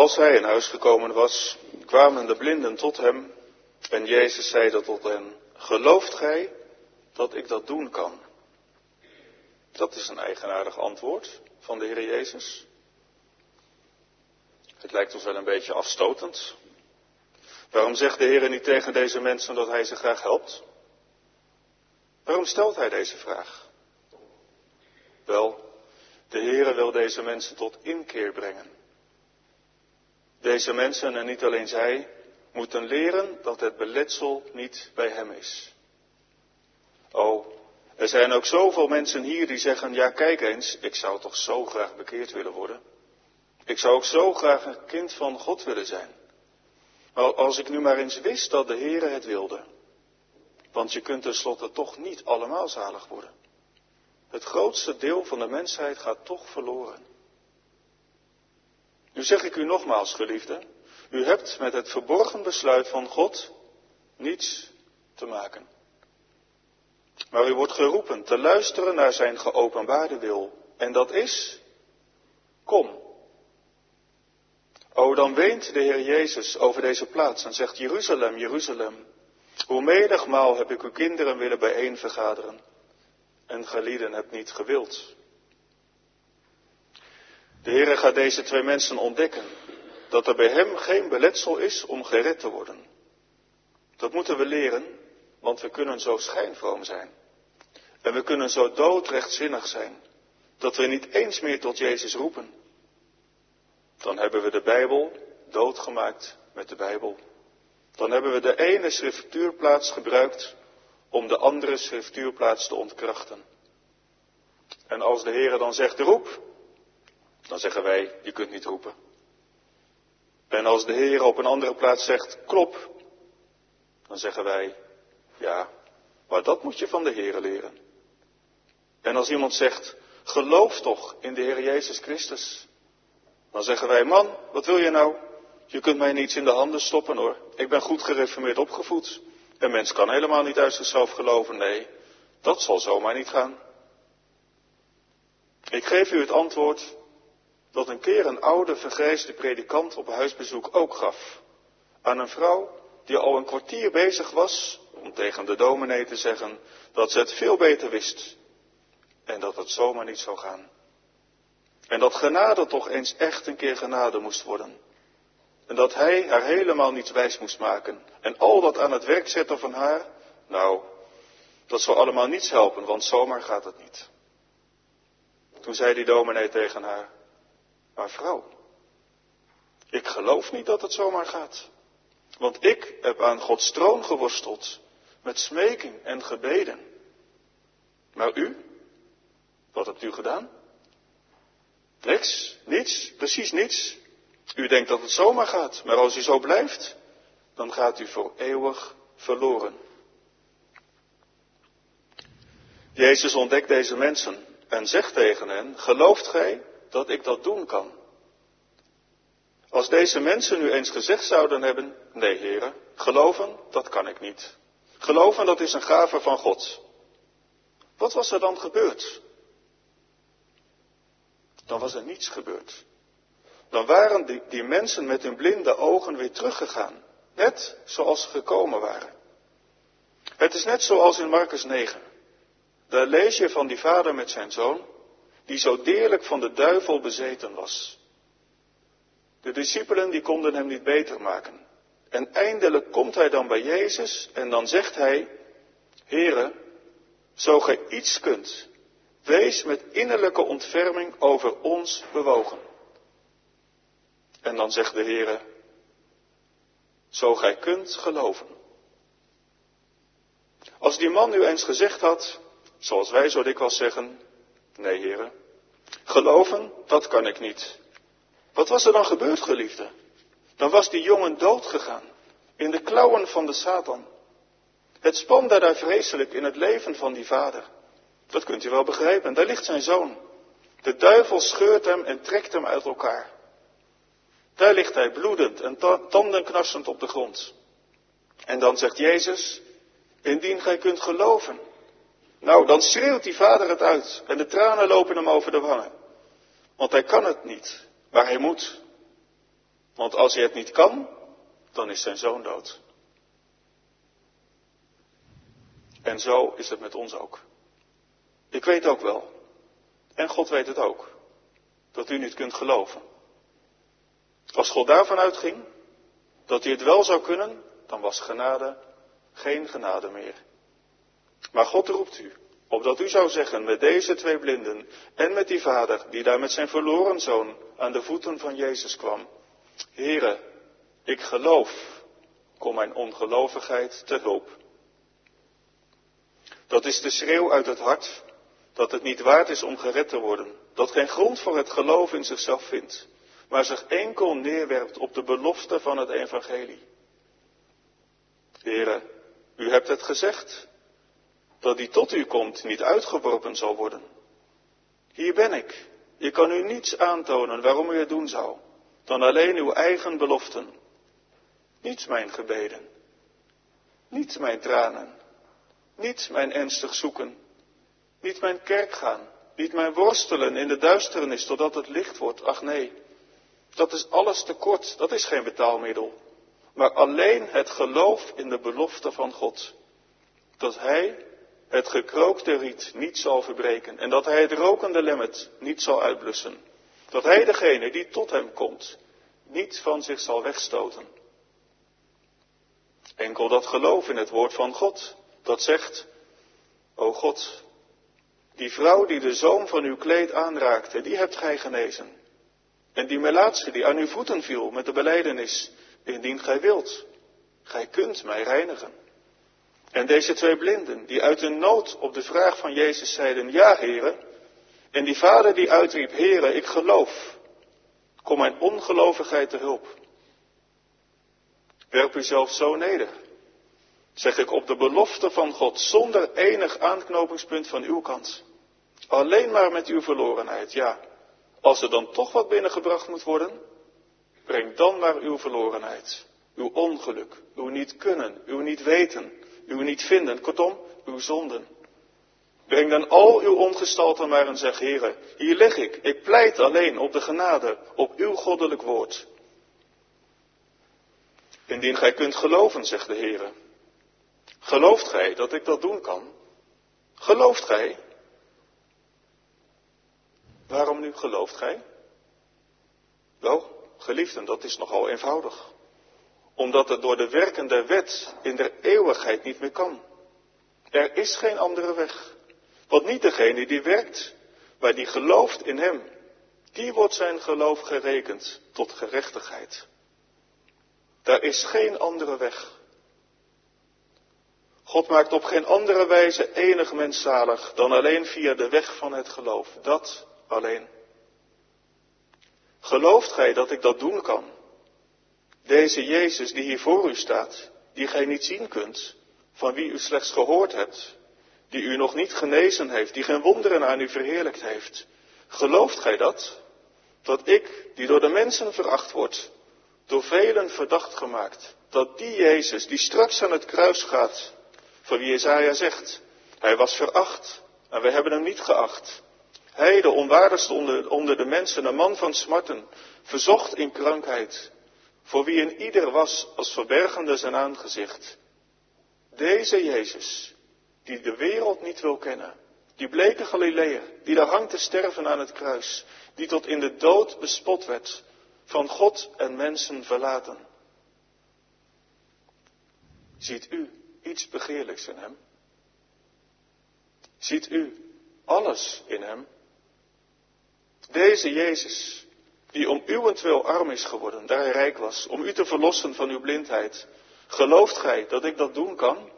als hij in huis gekomen was, kwamen de blinden tot hem en Jezus zeide tot hen, gelooft gij dat ik dat doen kan? Dat is een eigenaardig antwoord van de Heer Jezus. Het lijkt ons wel een beetje afstotend. Waarom zegt de Heer niet tegen deze mensen dat hij ze graag helpt? Waarom stelt hij deze vraag? Wel, de Heer wil deze mensen tot inkeer brengen. Deze mensen, en niet alleen zij, moeten leren dat het beletsel niet bij hem is. Oh, er zijn ook zoveel mensen hier die zeggen, ja kijk eens, ik zou toch zo graag bekeerd willen worden. Ik zou ook zo graag een kind van God willen zijn. Maar als ik nu maar eens wist dat de Heere het wilde. Want je kunt tenslotte toch niet allemaal zalig worden. Het grootste deel van de mensheid gaat toch verloren. Nu zeg ik u nogmaals, geliefden, u hebt met het verborgen besluit van God niets te maken. Maar u wordt geroepen te luisteren naar zijn geopenbaarde wil. En dat is, kom. O, dan weent de Heer Jezus over deze plaats en zegt, Jeruzalem, Jeruzalem, hoe menigmaal heb ik uw kinderen willen bijeen vergaderen en gelieden hebt niet gewild. De Heer gaat deze twee mensen ontdekken, dat er bij hem geen beletsel is om gered te worden. Dat moeten we leren, want we kunnen zo schijnvroom zijn. En we kunnen zo doodrechtzinnig zijn, dat we niet eens meer tot Jezus roepen. Dan hebben we de Bijbel doodgemaakt met de Bijbel. Dan hebben we de ene schriftuurplaats gebruikt om de andere schriftuurplaats te ontkrachten. En als de Heer dan zegt roep, dan zeggen wij, je kunt niet roepen. En als de Heer op een andere plaats zegt klop, dan zeggen wij, ja, maar dat moet je van de Heer leren. En als iemand zegt, geloof toch in de Heer Jezus Christus, dan zeggen wij, man, wat wil je nou? Je kunt mij niets in de handen stoppen hoor. Ik ben goed gereformeerd opgevoed. Een mens kan helemaal niet uit zichzelf geloven. Nee, dat zal zomaar niet gaan. Ik geef u het antwoord dat een keer een oude vergrijsde predikant op huisbezoek ook gaf. Aan een vrouw die al een kwartier bezig was om tegen de dominee te zeggen dat ze het veel beter wist. En dat het zomaar niet zou gaan. En dat genade toch eens echt een keer genade moest worden. En dat hij haar helemaal niet wijs moest maken. En al dat aan het werk zetten van haar, nou, dat zou allemaal niets helpen, want zomaar gaat het niet. Toen zei die dominee tegen haar, maar vrouw, ik geloof niet dat het zomaar gaat. Want ik heb aan Gods troon geworsteld, met smeking en gebeden. Maar u, wat hebt u gedaan? Niks, niets, precies niets. U denkt dat het zomaar gaat, maar als u zo blijft, dan gaat u voor eeuwig verloren. Jezus ontdekt deze mensen en zegt tegen hen, gelooft gij dat ik dat doen kan? Als deze mensen nu eens gezegd zouden hebben, nee heren, geloven, dat kan ik niet. Geloven, dat is een gave van God. Wat was er dan gebeurd? Dan was er niets gebeurd. Dan waren die, die mensen met hun blinde ogen weer teruggegaan. Net zoals ze gekomen waren. Het is net zoals in Markus negen. Daar lees je van die vader met zijn zoon, die zo deerlijk van de duivel bezeten was. De discipelen die konden hem niet beter maken. En eindelijk komt hij dan bij Jezus en dan zegt hij, Heere, zo gij iets kunt, wees met innerlijke ontferming over ons bewogen. En dan zegt de Heere, zo gij kunt geloven. Als die man nu eens gezegd had, zoals wij zo dikwijls zeggen, nee Heere, geloven, dat kan ik niet. Wat was er dan gebeurd, geliefde? Dan was die jongen dood gegaan, in de klauwen van de Satan. Het spande daar vreselijk in het leven van die vader. Dat kunt u wel begrijpen, daar ligt zijn zoon. De duivel scheurt hem en trekt hem uit elkaar. Daar ligt hij bloedend en tandenknarsend op de grond. En dan zegt Jezus, indien gij kunt geloven. Nou, dan schreeuwt die vader het uit en de tranen lopen hem over de wangen. Want hij kan het niet, maar hij moet. Want als hij het niet kan, dan is zijn zoon dood. En zo is het met ons ook. Ik weet ook wel, en God weet het ook, dat u niet kunt geloven. Als God daarvan uitging dat u het wel zou kunnen, dan was genade geen genade meer. Maar God roept u, opdat u zou zeggen met deze twee blinden en met die vader die daar met zijn verloren zoon aan de voeten van Jezus kwam. Heere, ik geloof, kom mijn ongelovigheid te hulp. Dat is de schreeuw uit het hart, dat het niet waard is om gered te worden, dat geen grond voor het geloof in zichzelf vindt, maar zich enkel neerwerpt op de belofte van het evangelie. Heere, u hebt het gezegd, dat die tot u komt niet uitgeworpen zal worden. Hier ben ik, ik kan u niets aantonen waarom u het doen zou, dan alleen uw eigen beloften. Niet mijn gebeden, niet mijn tranen, niet mijn ernstig zoeken, niet mijn kerk gaan, niet mijn worstelen in de duisternis totdat het licht wordt. Ach nee, dat is alles te kort, dat is geen betaalmiddel. Maar alleen het geloof in de belofte van God. Dat Hij het gekrookte riet niet zal verbreken en dat Hij het rokende lemmet niet zal uitblussen. Dat Hij degene die tot Hem komt niet van zich zal wegstoten. Enkel dat geloof in het woord van God, dat zegt, o God, die vrouw die de zoom van uw kleed aanraakte, die hebt gij genezen. En die melaatse die aan uw voeten viel met de belijdenis, indien gij wilt, gij kunt mij reinigen. En deze twee blinden, die uit hun nood op de vraag van Jezus zeiden, ja, Heere, en die vader die uitriep, Heere, ik geloof, kom mijn ongelovigheid te hulp. Werp u zelf zo neder, zeg ik op de belofte van God, zonder enig aanknopingspunt van uw kant. Alleen maar met uw verlorenheid, ja. Als er dan toch wat binnengebracht moet worden, breng dan maar uw verlorenheid, uw ongeluk, uw niet kunnen, uw niet weten, uw niet vinden, kortom, uw zonden. Breng dan al uw ongestalte maar en zeg, Heere, hier lig ik, ik pleit alleen op de genade, op uw goddelijk woord. Indien gij kunt geloven, zegt de Heere, gelooft gij dat ik dat doen kan? Gelooft gij? Waarom nu gelooft gij? Wel, geliefden, dat is nogal eenvoudig. Omdat het door de werken der wet in der eeuwigheid niet meer kan. Er is geen andere weg. Want niet degene die werkt, maar die gelooft in hem, die wordt zijn geloof gerekend tot gerechtigheid. Daar is geen andere weg. God maakt op geen andere wijze enig mens zalig dan alleen via de weg van het geloof. Dat alleen. Gelooft gij dat ik dat doen kan? Deze Jezus die hier voor u staat, die gij niet zien kunt, van wie u slechts gehoord hebt, die u nog niet genezen heeft, die geen wonderen aan u verheerlijkt heeft. Gelooft gij dat? Dat ik, die door de mensen veracht wordt, door velen verdacht gemaakt, dat die Jezus, die straks aan het kruis gaat, van wie Jesaja zegt, hij was veracht en wij hebben hem niet geacht. Hij, de onwaardigste onder, onder de mensen, een man van smarten, verzocht in krankheid, voor wie een ieder was als verbergende zijn aangezicht. Deze Jezus, die de wereld niet wil kennen, die bleke Galileër, die daar hangt te sterven aan het kruis, die tot in de dood bespot werd, van God en mensen verlaten. Ziet u iets begeerlijks in hem? Ziet u alles in hem? Deze Jezus, die om uwentwil arm is geworden, daar hij rijk was, om u te verlossen van uw blindheid. Gelooft gij dat ik dat doen kan?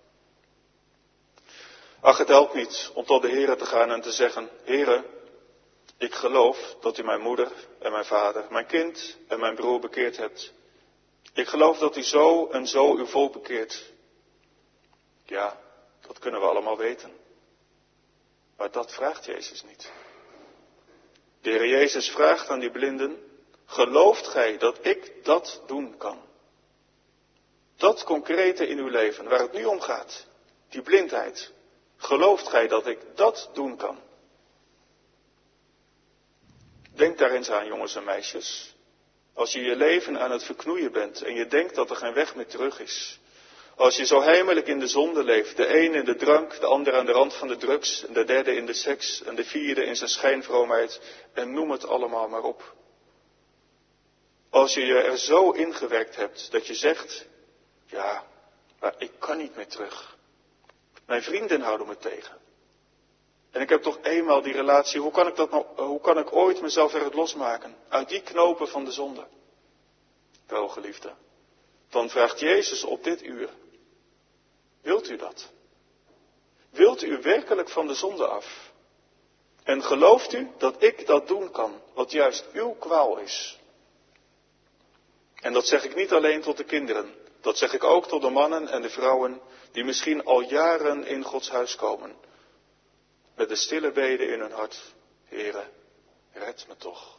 Ach, het helpt niet om tot de Heere te gaan en te zeggen, Heere, ik geloof dat u mijn moeder en mijn vader, mijn kind en mijn broer bekeerd hebt. Ik geloof dat u zo en zo uw volk bekeert. Ja, dat kunnen we allemaal weten. Maar dat vraagt Jezus niet. De Heer Jezus vraagt aan die blinden, gelooft gij dat ik dat doen kan? Dat concrete in uw leven, waar het nu om gaat, die blindheid. Gelooft gij dat ik dat doen kan? Denk daar eens aan, jongens en meisjes. Als je je leven aan het verknoeien bent en je denkt dat er geen weg meer terug is. Als je zo heimelijk in de zonde leeft, de een in de drank, de ander aan de rand van de drugs, en de derde in de seks, en de vierde in zijn schijnvroomheid, en noem het allemaal maar op. Als je je er zo ingewerkt hebt dat je zegt, ja, maar ik kan niet meer terug. Mijn vrienden houden me tegen. En ik heb toch eenmaal die relatie, hoe kan ik dat nou, hoe kan ik ooit mezelf eruit losmaken? Uit die knopen van de zonde. Wel, geliefde, dan vraagt Jezus op dit uur, wilt u dat? Wilt u werkelijk van de zonde af? En gelooft u dat ik dat doen kan, wat juist uw kwaal is? En dat zeg ik niet alleen tot de kinderen, dat zeg ik ook tot de mannen en de vrouwen die misschien al jaren in Gods huis komen. Met de stille bede in hun hart, Heere, red me toch.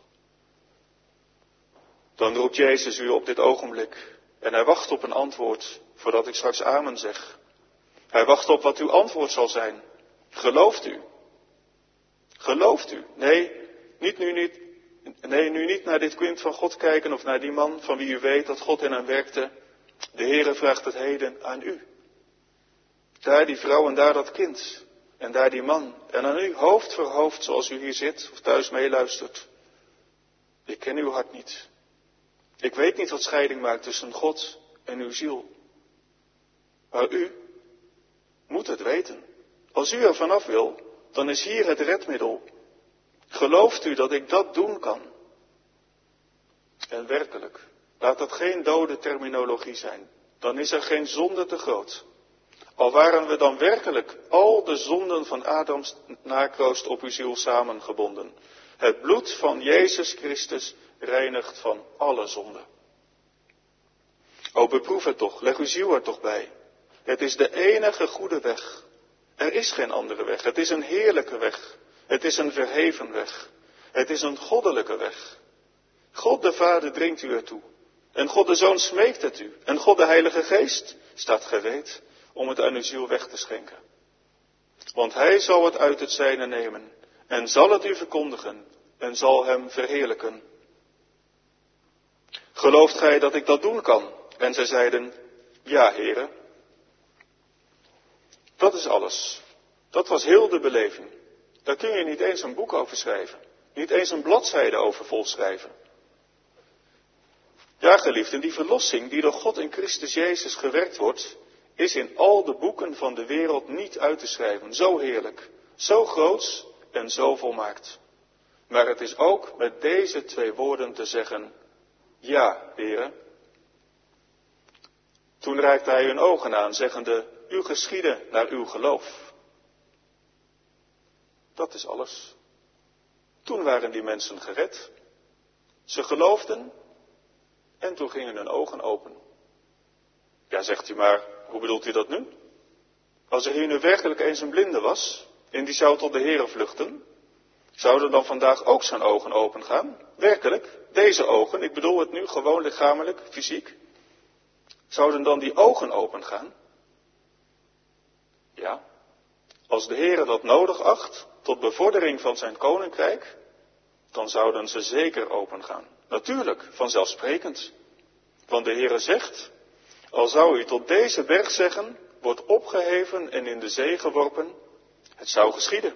Dan roept Jezus u op dit ogenblik en hij wacht op een antwoord voordat ik straks amen zeg. Hij wacht op wat uw antwoord zal zijn. Gelooft u? Gelooft u? Nee, niet nu niet. Nee, nu niet naar dit kind van God kijken of naar die man van wie u weet dat God in hem werkte. De Heere vraagt het heden aan u. Daar die vrouw en daar dat kind. En daar die man. En aan u hoofd voor hoofd zoals u hier zit of thuis meeluistert. Ik ken uw hart niet. Ik weet niet wat scheiding maakt tussen God en uw ziel. Maar u moet het weten. Als u er vanaf wil, dan is hier het redmiddel. Gelooft u dat ik dat doen kan? En werkelijk, laat dat geen dode terminologie zijn. Dan is er geen zonde te groot. Al waren we dan werkelijk al de zonden van Adams nakroost op uw ziel samengebonden. Het bloed van Jezus Christus reinigt van alle zonden. O, beproef het toch, leg uw ziel er toch bij. Het is de enige goede weg. Er is geen andere weg. Het is een heerlijke weg. Het is een verheven weg. Het is een goddelijke weg. God de Vader dringt u ertoe. En God de Zoon smeekt het u. En God de Heilige Geest staat gereed om het aan uw ziel weg te schenken. Want hij zal het uit het zijne nemen en zal het u verkondigen en zal hem verheerlijken. Gelooft gij dat ik dat doen kan? En zij zeiden, ja, Heere. Dat is alles. Dat was heel de beleving. Daar kun je niet eens een boek over schrijven. Niet eens een bladzijde over volschrijven. Ja, geliefden, die verlossing die door God in Christus Jezus gewerkt wordt, is in al de boeken van de wereld niet uit te schrijven. Zo heerlijk, zo groots en zo volmaakt. Maar het is ook met deze twee woorden te zeggen, ja, Heere. Toen reikte hij hun ogen aan, zeggende, u geschiede naar uw geloof. Dat is alles. Toen waren die mensen gered. Ze geloofden en toen gingen hun ogen open. Ja, zegt u maar, hoe bedoelt u dat nu? Als er hier nu werkelijk eens een blinde was en die zou tot de Heere vluchten, zouden dan vandaag ook zijn ogen open gaan? Werkelijk, deze ogen, ik bedoel het nu gewoon lichamelijk, fysiek. Zouden dan die ogen open gaan? Ja, als de Heere dat nodig acht tot bevordering van zijn koninkrijk, dan zouden ze zeker open gaan. Natuurlijk, vanzelfsprekend. Want de Heere zegt, al zou u tot deze berg zeggen, wordt opgeheven en in de zee geworpen, het zou geschieden.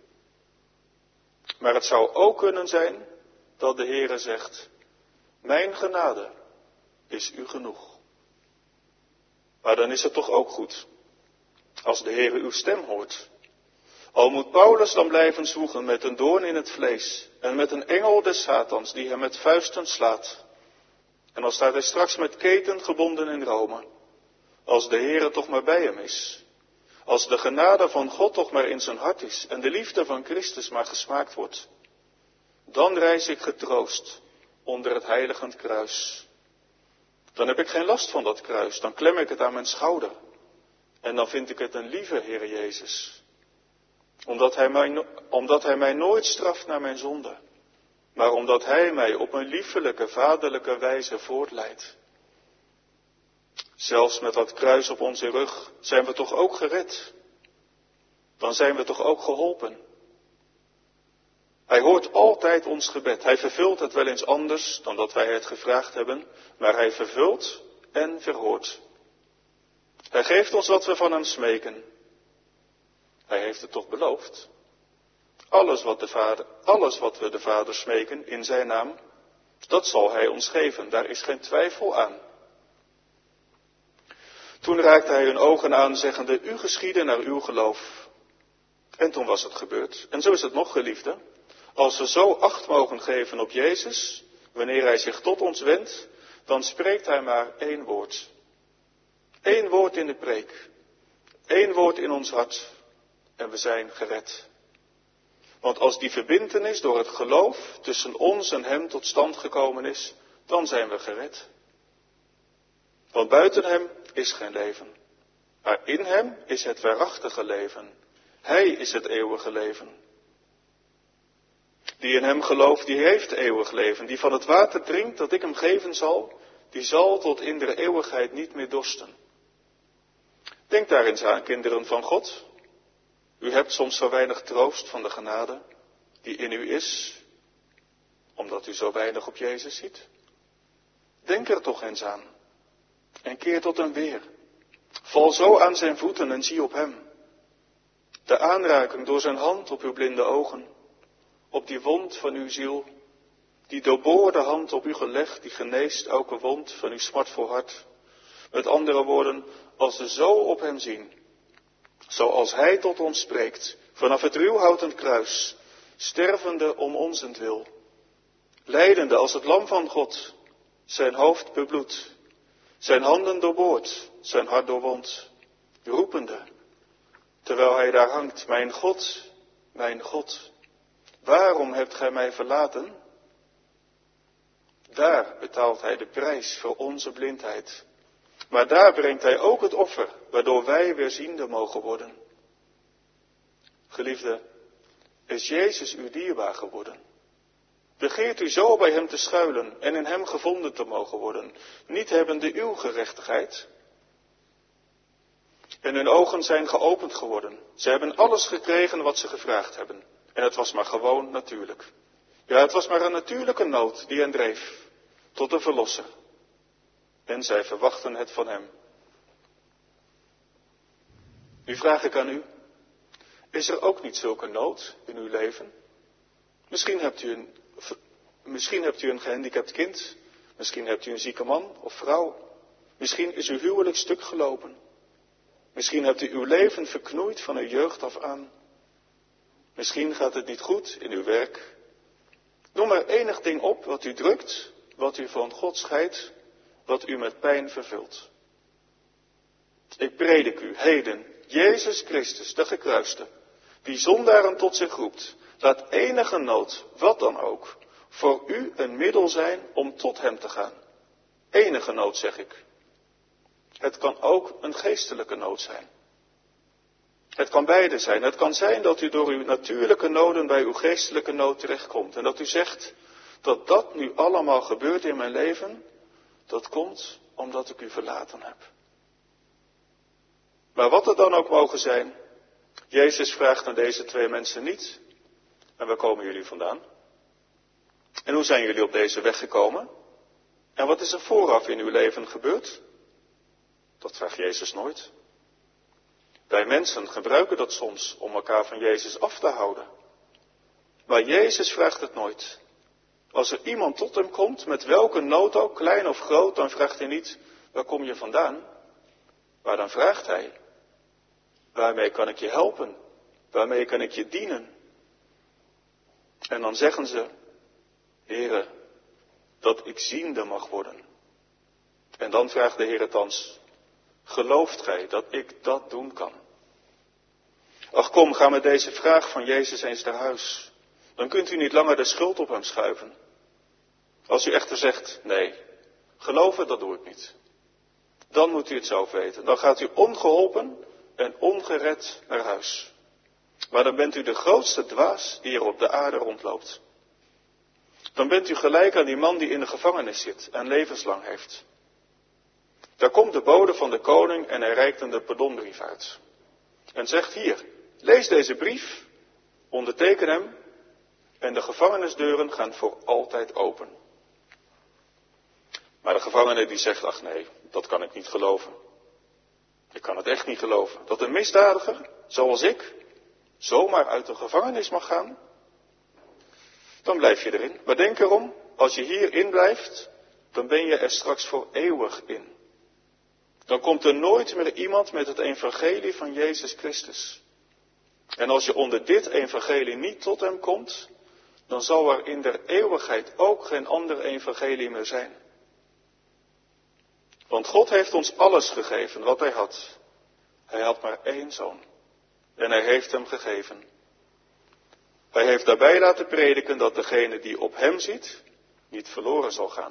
Maar het zou ook kunnen zijn dat de Heere zegt, mijn genade is u genoeg. Maar dan is het toch ook goed, als de Heere uw stem hoort. Al moet Paulus dan blijven zwoegen met een doorn in het vlees en met een engel des Satans die hem met vuisten slaat. En al staat hij straks met keten gebonden in Rome, als de Heere toch maar bij hem is. Als de genade van God toch maar in zijn hart is en de liefde van Christus maar gesmaakt wordt. Dan reis ik getroost onder het heiligend kruis. Dan heb ik geen last van dat kruis, dan klem ik het aan mijn schouder. En dan vind ik het een lieve Heer Jezus. Omdat hij, mij, omdat hij mij nooit straft naar mijn zonde. Maar omdat hij mij op een liefelijke, vaderlijke wijze voortleidt. Zelfs met dat kruis op onze rug zijn we toch ook gered. Dan zijn we toch ook geholpen. Hij hoort altijd ons gebed. Hij vervult het wel eens anders dan dat wij het gevraagd hebben, maar hij vervult en verhoort. Hij geeft ons wat we van hem smeken. Hij heeft het toch beloofd. Alles wat, de vader, alles wat we de Vader smeken in zijn naam, dat zal hij ons geven. Daar is geen twijfel aan. Toen raakte hij hun ogen aan, zeggende, u geschieden naar uw geloof. En toen was het gebeurd. En zo is het nog, geliefden. Als we zo acht mogen geven op Jezus, wanneer hij zich tot ons wendt, dan spreekt hij maar één woord. Eén woord in de preek. Eén woord in ons hart. En we zijn gered. Want als die verbintenis door het geloof tussen ons en hem tot stand gekomen is, dan zijn we gered. Want buiten hem is geen leven. Maar in hem is het waarachtige leven. Hij is het eeuwige leven. Die in hem gelooft, die heeft eeuwig leven. Die van het water drinkt dat ik hem geven zal, die zal tot in de eeuwigheid niet meer dorsten. Denk daar eens aan, kinderen van God. U hebt soms zo weinig troost van de genade die in u is, omdat u zo weinig op Jezus ziet. Denk er toch eens aan. En keer tot hem weer. Val zo aan zijn voeten en zie op hem. De aanraking door zijn hand op uw blinde ogen. Op die wond van uw ziel. Die doorboorde hand op u gelegd, die geneest elke wond van uw smartvol hart. Met andere woorden, als we zo op hem zien, zoals hij tot ons spreekt, vanaf het ruwhouten kruis, stervende om onzentwil, lijdende als het lam van God, zijn hoofd bebloed, zijn handen doorboord, zijn hart doorwond, roepende, terwijl hij daar hangt, mijn God, mijn God, waarom hebt gij mij verlaten? Daar betaalt hij de prijs voor onze blindheid. Maar daar brengt hij ook het offer, waardoor wij weer ziende mogen worden. Geliefde, is Jezus u dierbaar geworden? Begeert u zo bij hem te schuilen en in hem gevonden te mogen worden, niet hebbende uw gerechtigheid? En hun ogen zijn geopend geworden. Ze hebben alles gekregen wat ze gevraagd hebben. En het was maar gewoon natuurlijk. Ja, het was maar een natuurlijke nood die hen dreef tot een verlosser. En zij verwachten het van hem. Nu vraag ik aan u, is er ook niet zulke nood in uw leven? Misschien hebt u een, misschien hebt u een gehandicapt kind, misschien hebt u een zieke man of vrouw, misschien is uw huwelijk stuk gelopen, misschien hebt u uw leven verknoeid van uw jeugd af aan, misschien gaat het niet goed in uw werk. Noem maar enig ding op wat u drukt, wat u van God scheidt, wat u met pijn vervult. Ik predik u heden, Jezus Christus, de gekruiste, die zondaren tot zich roept, laat enige nood, wat dan ook, voor u een middel zijn om tot hem te gaan. Enige nood, zeg ik. Het kan ook een geestelijke nood zijn. Het kan beide zijn. Het kan zijn dat u door uw natuurlijke noden bij uw geestelijke nood terechtkomt. En dat u zegt, dat dat nu allemaal gebeurt in mijn leven, dat komt omdat ik u verlaten heb. Maar wat er dan ook mogen zijn, Jezus vraagt aan deze twee mensen niet, en waar komen jullie vandaan? En hoe zijn jullie op deze weg gekomen? En wat is er vooraf in uw leven gebeurd? Dat vraagt Jezus nooit. Wij mensen gebruiken dat soms om elkaar van Jezus af te houden. Maar Jezus vraagt het nooit. Als er iemand tot hem komt, met welke nood ook, klein of groot, dan vraagt hij niet, waar kom je vandaan? Maar dan vraagt hij, waarmee kan ik je helpen? Waarmee kan ik je dienen? En dan zeggen ze, Heere, dat ik ziende mag worden. En dan vraagt de Heere thans, gelooft gij dat ik dat doen kan? Ach kom, ga met deze vraag van Jezus eens naar huis. Dan kunt u niet langer de schuld op hem schuiven. Als u echter zegt, nee, geloven dat doe ik niet. Dan moet u het zelf weten. Dan gaat u ongeholpen en ongered naar huis. Maar dan bent u de grootste dwaas die er op de aarde rondloopt. Dan bent u gelijk aan die man die in de gevangenis zit en levenslang heeft. Daar komt de bode van de koning en hij reikt hem de pardonbrief uit. En zegt hier, lees deze brief, onderteken hem en de gevangenisdeuren gaan voor altijd open. Maar de gevangene die zegt, ach nee, dat kan ik niet geloven. Ik kan het echt niet geloven. Dat een misdadiger, zoals ik, zomaar uit de gevangenis mag gaan. Dan blijf je erin. Maar denk erom, als je hierin blijft, dan ben je er straks voor eeuwig in. Dan komt er nooit meer iemand met het evangelie van Jezus Christus. En als je onder dit evangelie niet tot hem komt, dan zal er in der eeuwigheid ook geen ander evangelie meer zijn. Want God heeft ons alles gegeven wat hij had. Hij had maar één zoon. En hij heeft hem gegeven. Hij heeft daarbij laten prediken dat degene die op hem ziet, niet verloren zal gaan.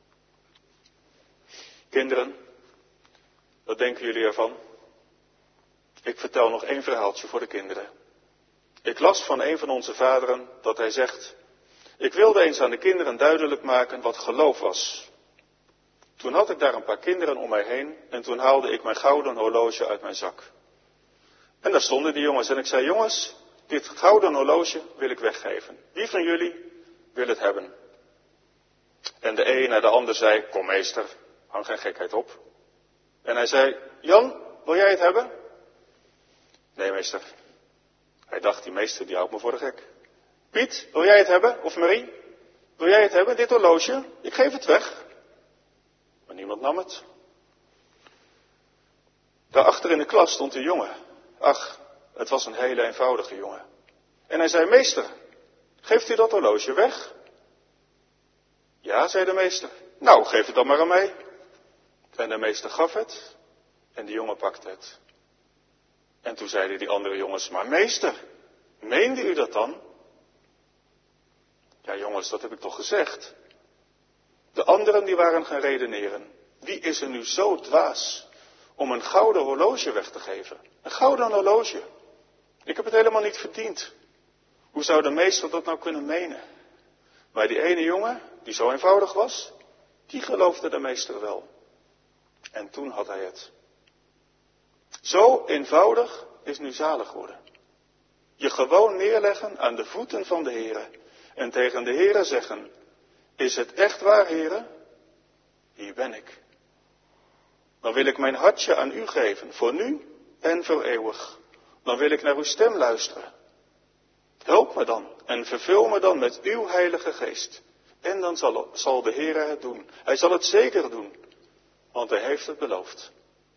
Kinderen, wat denken jullie ervan? Ik vertel nog één verhaaltje voor de kinderen. Ik las van een van onze vaderen dat hij zegt, ik wilde eens aan de kinderen duidelijk maken wat geloof was. Toen had ik daar een paar kinderen om mij heen en toen haalde ik mijn gouden horloge uit mijn zak. En daar stonden die jongens en ik zei, jongens, dit gouden horloge wil ik weggeven. Wie van jullie wil het hebben? En de een naar de ander zei, kom meester, hang geen gekheid op. En hij zei, Jan, wil jij het hebben? Nee meester. Hij dacht, die meester die houdt me voor de gek. Piet, wil jij het hebben? Of Marie? Wil jij het hebben, dit horloge? Ik geef het weg. Maar niemand nam het. Daarachter in de klas stond een jongen. Ach, het was een hele eenvoudige jongen. En hij zei, meester, geeft u dat horloge weg? Ja, zei de meester. Nou, geef het dan maar aan mij. En de meester gaf het. En de jongen pakte het. En toen zeiden die andere jongens, maar meester, meende u dat dan? Ja jongens, dat heb ik toch gezegd. De anderen die waren gaan redeneren. Wie is er nu zo dwaas om een gouden horloge weg te geven? Een gouden horloge. Ik heb het helemaal niet verdiend. Hoe zou de meester dat nou kunnen menen? Maar die ene jongen, die zo eenvoudig was, die geloofde de meester wel. En toen had hij het. Zo eenvoudig is nu zalig worden. Je gewoon neerleggen aan de voeten van de Heere. En tegen de Heere zeggen, is het echt waar, Heere? Hier ben ik. Dan wil ik mijn hartje aan u geven, voor nu en voor eeuwig. Dan wil ik naar uw stem luisteren. Help me dan en vervul me dan met uw heilige geest. En dan zal, zal de Heere het doen. Hij zal het zeker doen, want hij heeft het beloofd.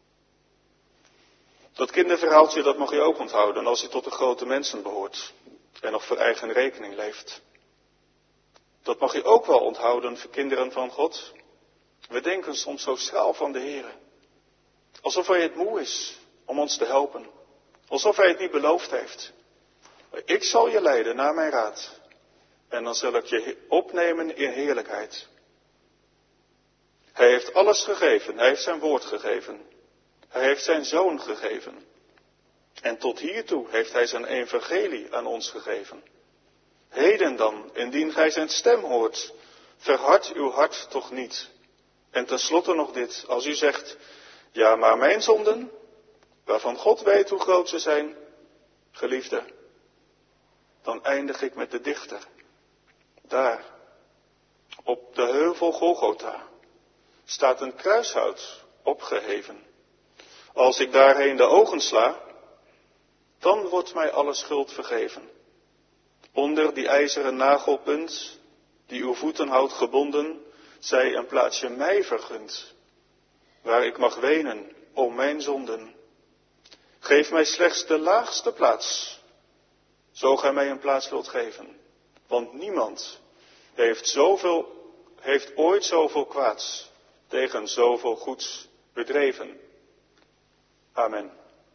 Dat kinderverhaaltje, dat mag je ook onthouden als je tot de grote mensen behoort en nog voor eigen rekening leeft. Dat mag je ook wel onthouden voor kinderen van God. We denken soms zo schraal van de Heere. Alsof hij het moe is om ons te helpen. Alsof hij het niet beloofd heeft. Ik zal je leiden naar mijn raad. En dan zal ik je opnemen in heerlijkheid. Hij heeft alles gegeven. Hij heeft zijn woord gegeven. Hij heeft zijn zoon gegeven. En tot hiertoe heeft hij zijn evangelie aan ons gegeven. Heden dan, indien gij zijn stem hoort, verhard uw hart toch niet. En tenslotte nog dit, als u zegt, ja maar mijn zonden, waarvan God weet hoe groot ze zijn, geliefde, dan eindig ik met de dichter. Daar, op de heuvel Golgotha, staat een kruishout opgeheven. Als ik daarheen de ogen sla, dan wordt mij alle schuld vergeven. Onder die ijzeren nagelpunt, die uw voeten houdt gebonden, zij een plaatsje mij vergund, waar ik mag wenen om mijn zonden. Geef mij slechts de laagste plaats, zo gij mij een plaats wilt geven. Want niemand heeft zoveel, heeft ooit zoveel kwaads tegen zoveel goeds bedreven. Amen.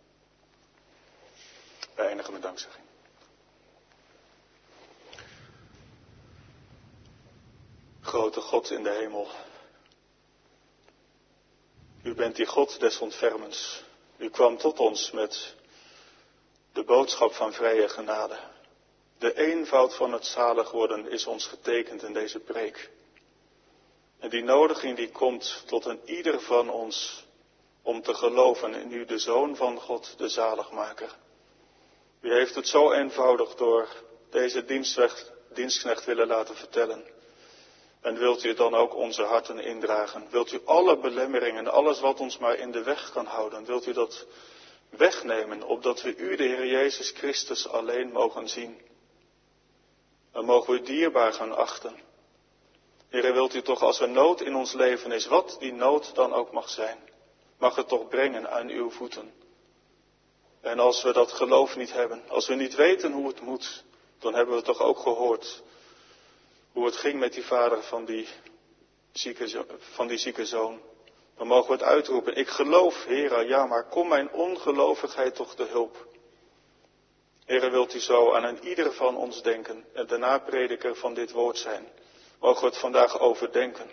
Wij eindigen met dankzegging. Grote God in de hemel. U bent die God des ontfermens. U kwam tot ons met de boodschap van vrije genade. De eenvoud van het zalig worden is ons getekend in deze preek. En die nodiging die komt tot een ieder van ons om te geloven in u, de Zoon van God, de zaligmaker. U heeft het zo eenvoudig door deze dienst dienstknecht willen laten vertellen. En wilt u het dan ook onze harten indragen? Wilt u alle belemmeringen, alles wat ons maar in de weg kan houden, wilt u dat wegnemen, opdat we u, de Heer Jezus Christus, alleen mogen zien? Dan mogen we u dierbaar gaan achten. Heer, wilt u toch, als er nood in ons leven is, wat die nood dan ook mag zijn, mag het toch brengen aan uw voeten. En als we dat geloof niet hebben, als we niet weten hoe het moet, dan hebben we toch ook gehoord hoe het ging met die vader van die zieke, van die zieke zoon. Dan mogen we het uitroepen. Ik geloof, Heere, ja, maar kom mijn ongelovigheid toch te hulp. Heere, wilt u zo aan een ieder van ons denken en de naprediker van dit woord zijn. Mogen we het vandaag overdenken.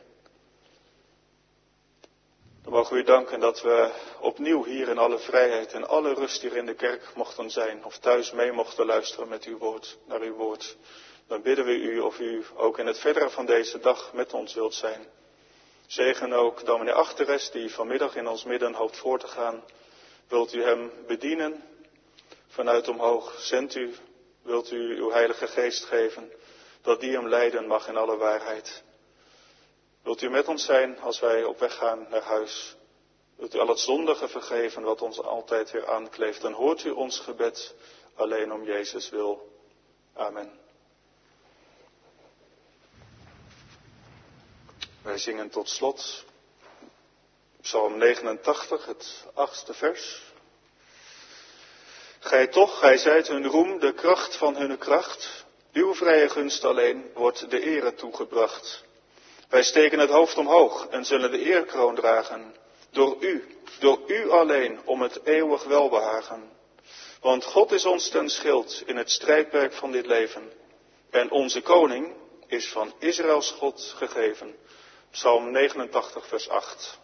Dan mogen we u danken dat we opnieuw hier in alle vrijheid en alle rust hier in de kerk mochten zijn. Of thuis mee mochten luisteren met uw woord, naar uw woord. Dan bidden we u of u ook in het verdere van deze dag met ons wilt zijn. Zegen ook dominee Achteres die vanmiddag in ons midden hoopt voor te gaan. Wilt u hem bedienen vanuit omhoog. Zendt u, wilt u uw heilige geest geven, dat die hem leiden mag in alle waarheid. Wilt u met ons zijn als wij op weg gaan naar huis. Wilt u al het zondige vergeven wat ons altijd weer aankleeft. Dan hoort u ons gebed alleen om Jezus wil. Amen. Wij zingen tot slot Psalm negenentachtig, het achtste vers. Gij toch, gij zijt hun roem, de kracht van hunne kracht. Uw vrije gunst alleen wordt de ere toegebracht. Wij steken het hoofd omhoog en zullen de eerkroon dragen. Door u, door u alleen, om het eeuwig welbehagen. Want God is ons ten schild in het strijdperk van dit leven. En onze koning is van Israëls God gegeven. Psalm negenentachtig, vers acht.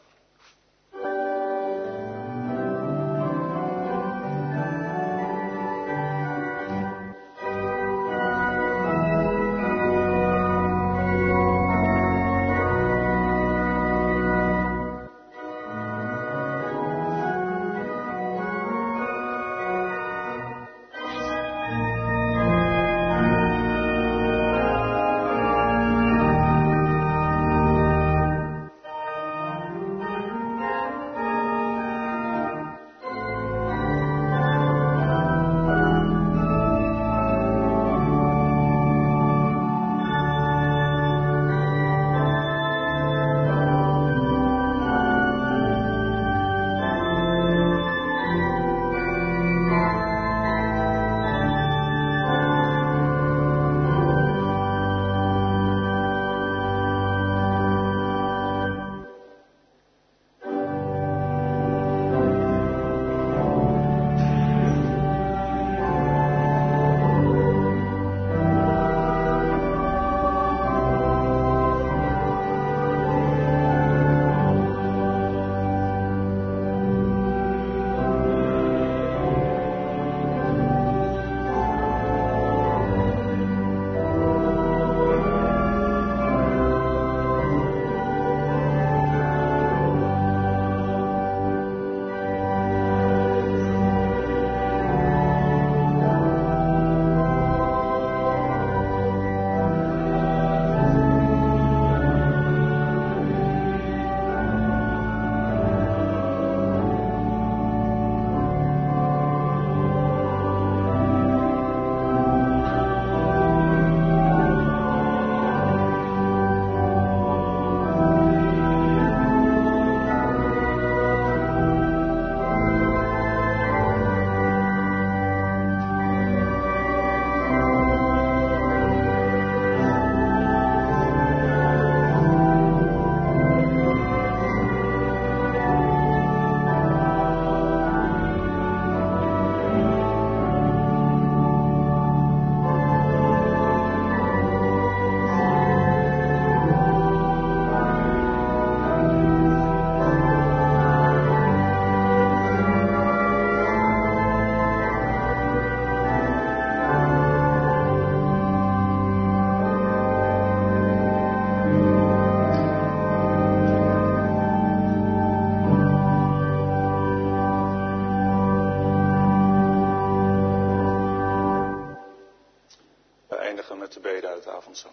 eindigen met de bede uit de avondzang.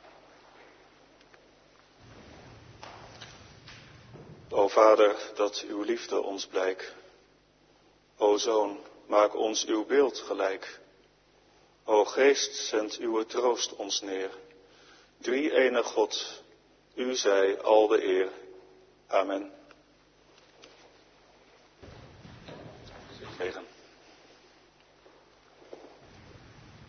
O Vader, dat uw liefde ons blijk. O Zoon, maak ons uw beeld gelijk. O Geest, zend uw troost ons neer. Drie-ene God, u zij al de eer. Amen.